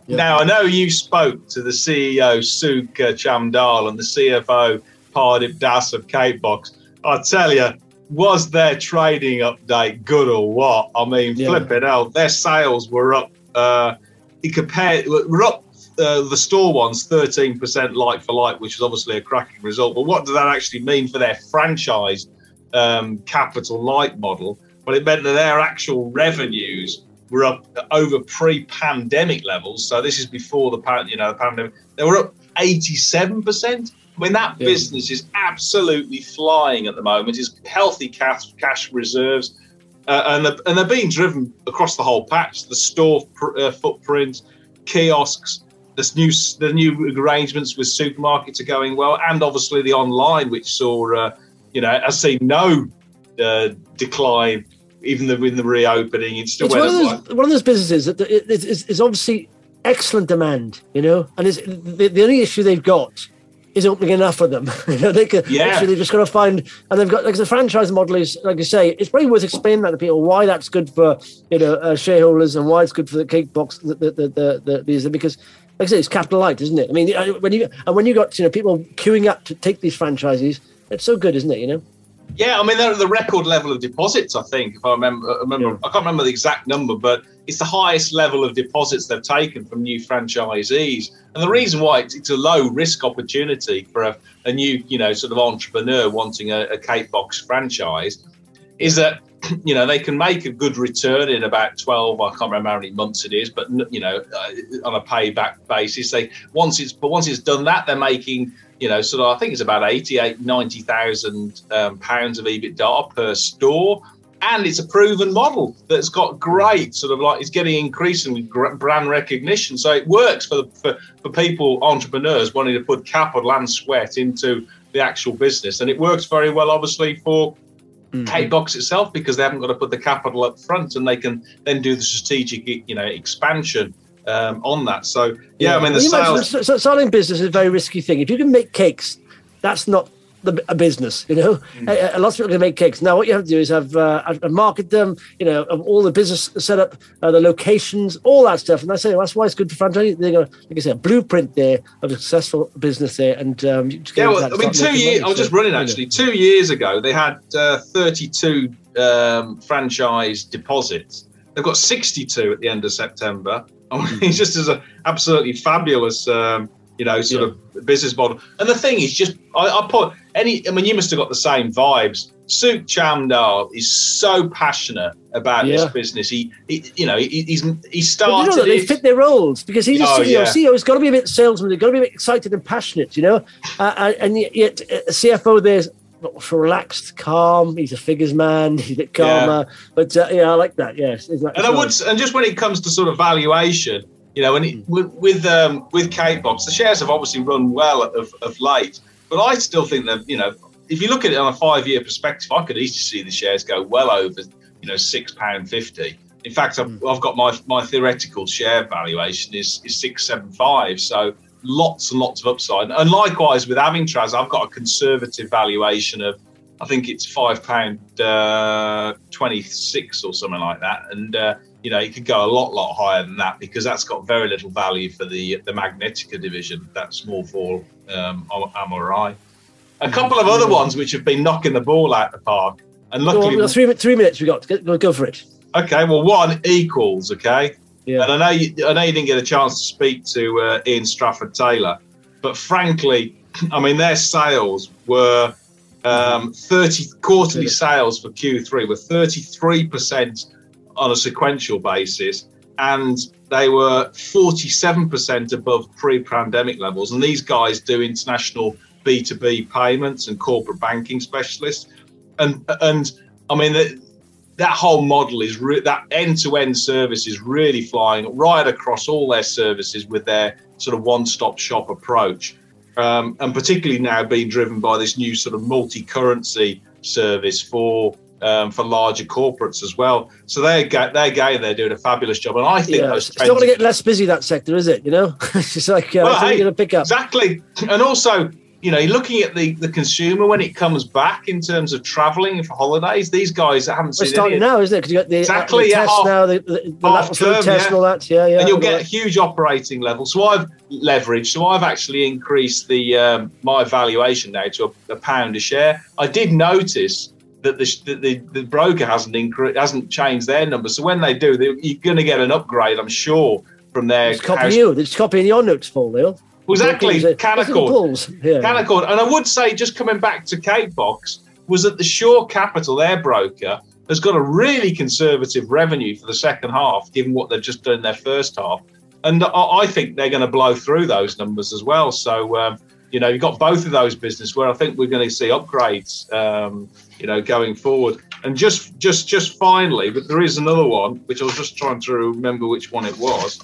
Yeah. Now, I know you spoke to the C E O, Sukh Chamdal, and the C F O, Pardip Das of Catebox. I tell you, was their trading update good or what? I mean, yeah. flip it out. Their sales were up. Uh, you compare, we're up. Uh, the store ones thirteen percent like for like, which is obviously a cracking result. But what does that actually mean for their franchise um, capital light model? Well, it meant that their actual revenues were up over pre-pandemic levels. So this is before the you know the pandemic. They were up eighty-seven percent. I mean, that yeah. business is absolutely flying at the moment. It's healthy cash cash reserves, uh, and they're, and they're being driven across the whole patch. The store pr- uh, footprint, kiosks. This new, the new arrangements with supermarkets are going well, and obviously the online, which saw, uh, you know, has seen no uh, decline, even the, in the reopening. It's still it's one of, those, one of those businesses that is, is obviously excellent demand, you know, and it's, the, the only issue they've got is opening enough of them. you know, they can, yeah. Actually, they've just got to find, and they've got, like the franchise model is, like you say, it's probably worth explaining that to people why that's good for, you know, uh, shareholders and why it's good for the Catebox, the the the, the, the, the because. Like I say, it's capital light, isn't it? I mean, when you and when you got you know people queuing up to take these franchises, it's so good, isn't it? You know. Yeah, I mean they're at the record level of deposits. I think, if I remember, I remember, yeah. I can't remember the exact number, but it's the highest level of deposits they've taken from new franchisees. And the reason why it's, it's a low risk opportunity for a, a new, you know, sort of entrepreneur wanting a, a Catebox franchise is that. You know, they can make a good return in about twelve. I can't remember how many months it is, but you know, uh, on a payback basis, they once it's but once it's done that, they're making you know, sort of I think it's about eighty-eight, ninety thousand um, pounds of EBITDA per store, and it's a proven model that's got great sort of like it's getting increasingly brand recognition. So it works for the, for for people, entrepreneurs wanting to put capital and sweat into the actual business, and it works very well, obviously, for Catebox itself because they haven't got to put the capital up front and they can then do the strategic, you know, expansion um, on that. So, yeah, yeah. I mean, the well, sales... So, selling business is a very risky thing. If you can make cakes, that's not the, a business, you know. Mm. A, a lot of people can make cakes. Now, what you have to do is have uh, market them, you know, of all the business setup, uh, the locations, all that stuff. And I say that's why it's good for franchising. They got, like I said, a blueprint there of a successful business there. And um, yeah, well, I mean, two years. I was just running actually. Two years ago, they had uh, thirty-two um, franchise deposits. They've got sixty-two at the end of September. I mean, it's just as an absolutely fabulous. Um, you know, sort yeah. of business model. And the thing is just, I, I put any, I mean, you must have got the same vibes. Sukh Chamdal is so passionate about yeah. this business. He, he you know, he, he's he started. You know, they fit their roles because he's oh, a C E O. Yeah. C E O's got to be a bit salesman. They've got to be a bit excited and passionate, you know. Uh, and yet, a C F O there's relaxed, calm. He's a figures man. He's a bit calmer. Yeah. But uh, yeah, I like that. Yes, yeah, and I would, and just when it comes to sort of valuation. You know, and it, with with, um, with Catebox, the shares have obviously run well of, of late. But I still think that, you know, if you look at it on a five-year perspective, I could easily see the shares go well over, you know, six pounds fifty. In fact, I've, I've got my my theoretical share valuation is, is six seventy-five. So lots and lots of upside. And likewise with Avintraz, I've got a conservative valuation of, I think it's five pounds uh, twenty-six or something like that. And, uh, you know, it could go a lot, lot higher than that because that's got very little value for the the Magnetica division, that small fall um, M R I. A couple of other ones which have been knocking the ball out the park. And luckily... Well, three, three minutes we got. Go, go for it. Okay, well, one equals, okay? Yeah. And I know, you, I know you didn't get a chance to speak to uh, Ian Strafford-Taylor, but frankly, I mean, their sales were... Um, thirty quarterly sales for Q three were thirty-three percent on a sequential basis, and they were forty-seven percent above pre-pandemic levels. And these guys do international B two B payments and corporate banking specialists. And, and I mean, that, that whole model is re- that end-to-end service is really flying right across all their services with their sort of one-stop shop approach. Um, and particularly now being driven by this new sort of multi-currency service for um, for larger corporates as well. So they're they're again they're doing a fabulous job, and I think yeah, those it's not going to get less busy, that sector, is it? You know, it's just like uh, well, hey, going to pick up exactly. And also, you know, looking at the, the consumer when it comes back in terms of travelling for holidays, these guys that haven't We're seen starting any now, isn't it? Because you got the, exactly, the yeah, test half, now, the, the, the half lateral term, test yeah. and all that. Yeah, yeah. And you'll get a right. huge operating level. So I've leveraged. So I've actually increased the um, my valuation now to a, a pound a share. I did notice that the the, the, the broker hasn't incre- hasn't changed their numbers. So when they do, they, you're going to get an upgrade, I'm sure, from their It's copying house. you. They're just copying your notes, Paul, Neil. Well, exactly, Canaccord. Yeah. Canaccord. And I would say, just coming back to Kate Box, was that the Shore Capital, their broker, has got a really conservative revenue for the second half, given what they've just done in their first half. And I, I think they're going to blow through those numbers as well. So, um, you know, you've got both of those businesses where I think we're going to see upgrades, um, you know, going forward. And just, just, just finally, but there is another one, which I was just trying to remember which one it was.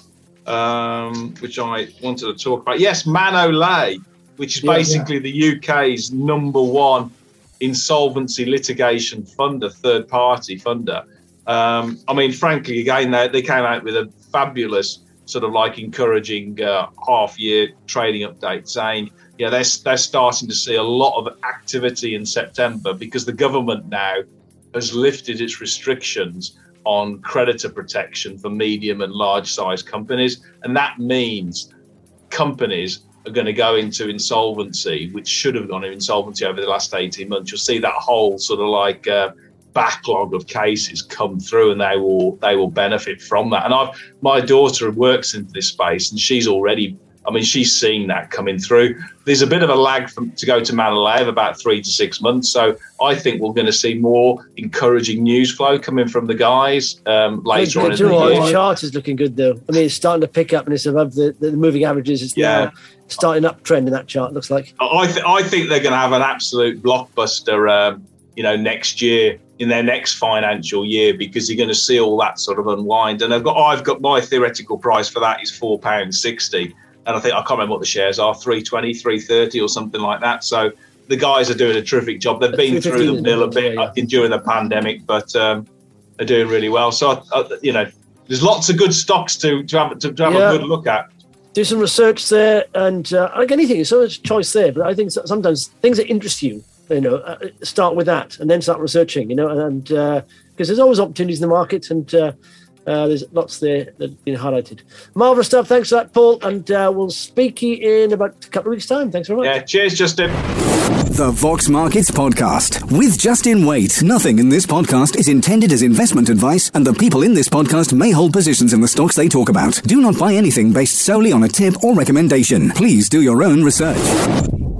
Um, which I wanted to talk about. Yes, Manolete, which is yeah, basically yeah. the U K's number one insolvency litigation funder, third party funder. Um, I mean, frankly, again, they, they came out with a fabulous sort of like encouraging uh, half year trading update saying, yeah, they're, they're starting to see a lot of activity in September because the government now has lifted its restrictions on creditor protection for medium and large size companies. And that means companies are going to go into insolvency, which should have gone into insolvency over the last eighteen months. You'll see that whole sort of like uh, backlog of cases come through, and they will they will benefit from that. And I've my daughter works in this space, and she's already, I mean, she's seeing that coming through. There's a bit of a lag from, to go to Manolete of about three to six months. So I think we're going to see more encouraging news flow coming from the guys um, later on in the year. year. The chart is looking good, though. I mean, it's starting to pick up, and it's above the, the moving averages. It's yeah. now starting uptrend in that chart, looks like. I, th- I think they're going to have an absolute blockbuster, um, you know, next year, in their next financial year, because you're going to see all that sort of unwind. And I've got, I've got my theoretical price for that is four pounds sixty. And I think, I can't remember what the shares are, three twenty, three thirty or something like that. So the guys are doing a terrific job. They've been through the mill a bit yeah, yeah. during the pandemic, but um, they're doing really well. So, uh, you know, there's lots of good stocks to, to have, to, to have yeah. a good look at. Do some research there, and uh, like anything, there's so much choice there. But I think sometimes things that interest you, you know, uh, start with that and then start researching, you know, and because uh, there's always opportunities in the market, and uh, Uh, there's lots there that have been highlighted. Marvellous stuff. Thanks for that, Paul. And uh, we'll speak to you in about a couple of weeks' time. Thanks very much. Yeah, cheers, Justin. The Vox Markets Podcast with Justin Waite. Nothing in this podcast is intended as investment advice, and the people in this podcast may hold positions in the stocks they talk about. Do not buy anything based solely on a tip or recommendation. Please do your own research.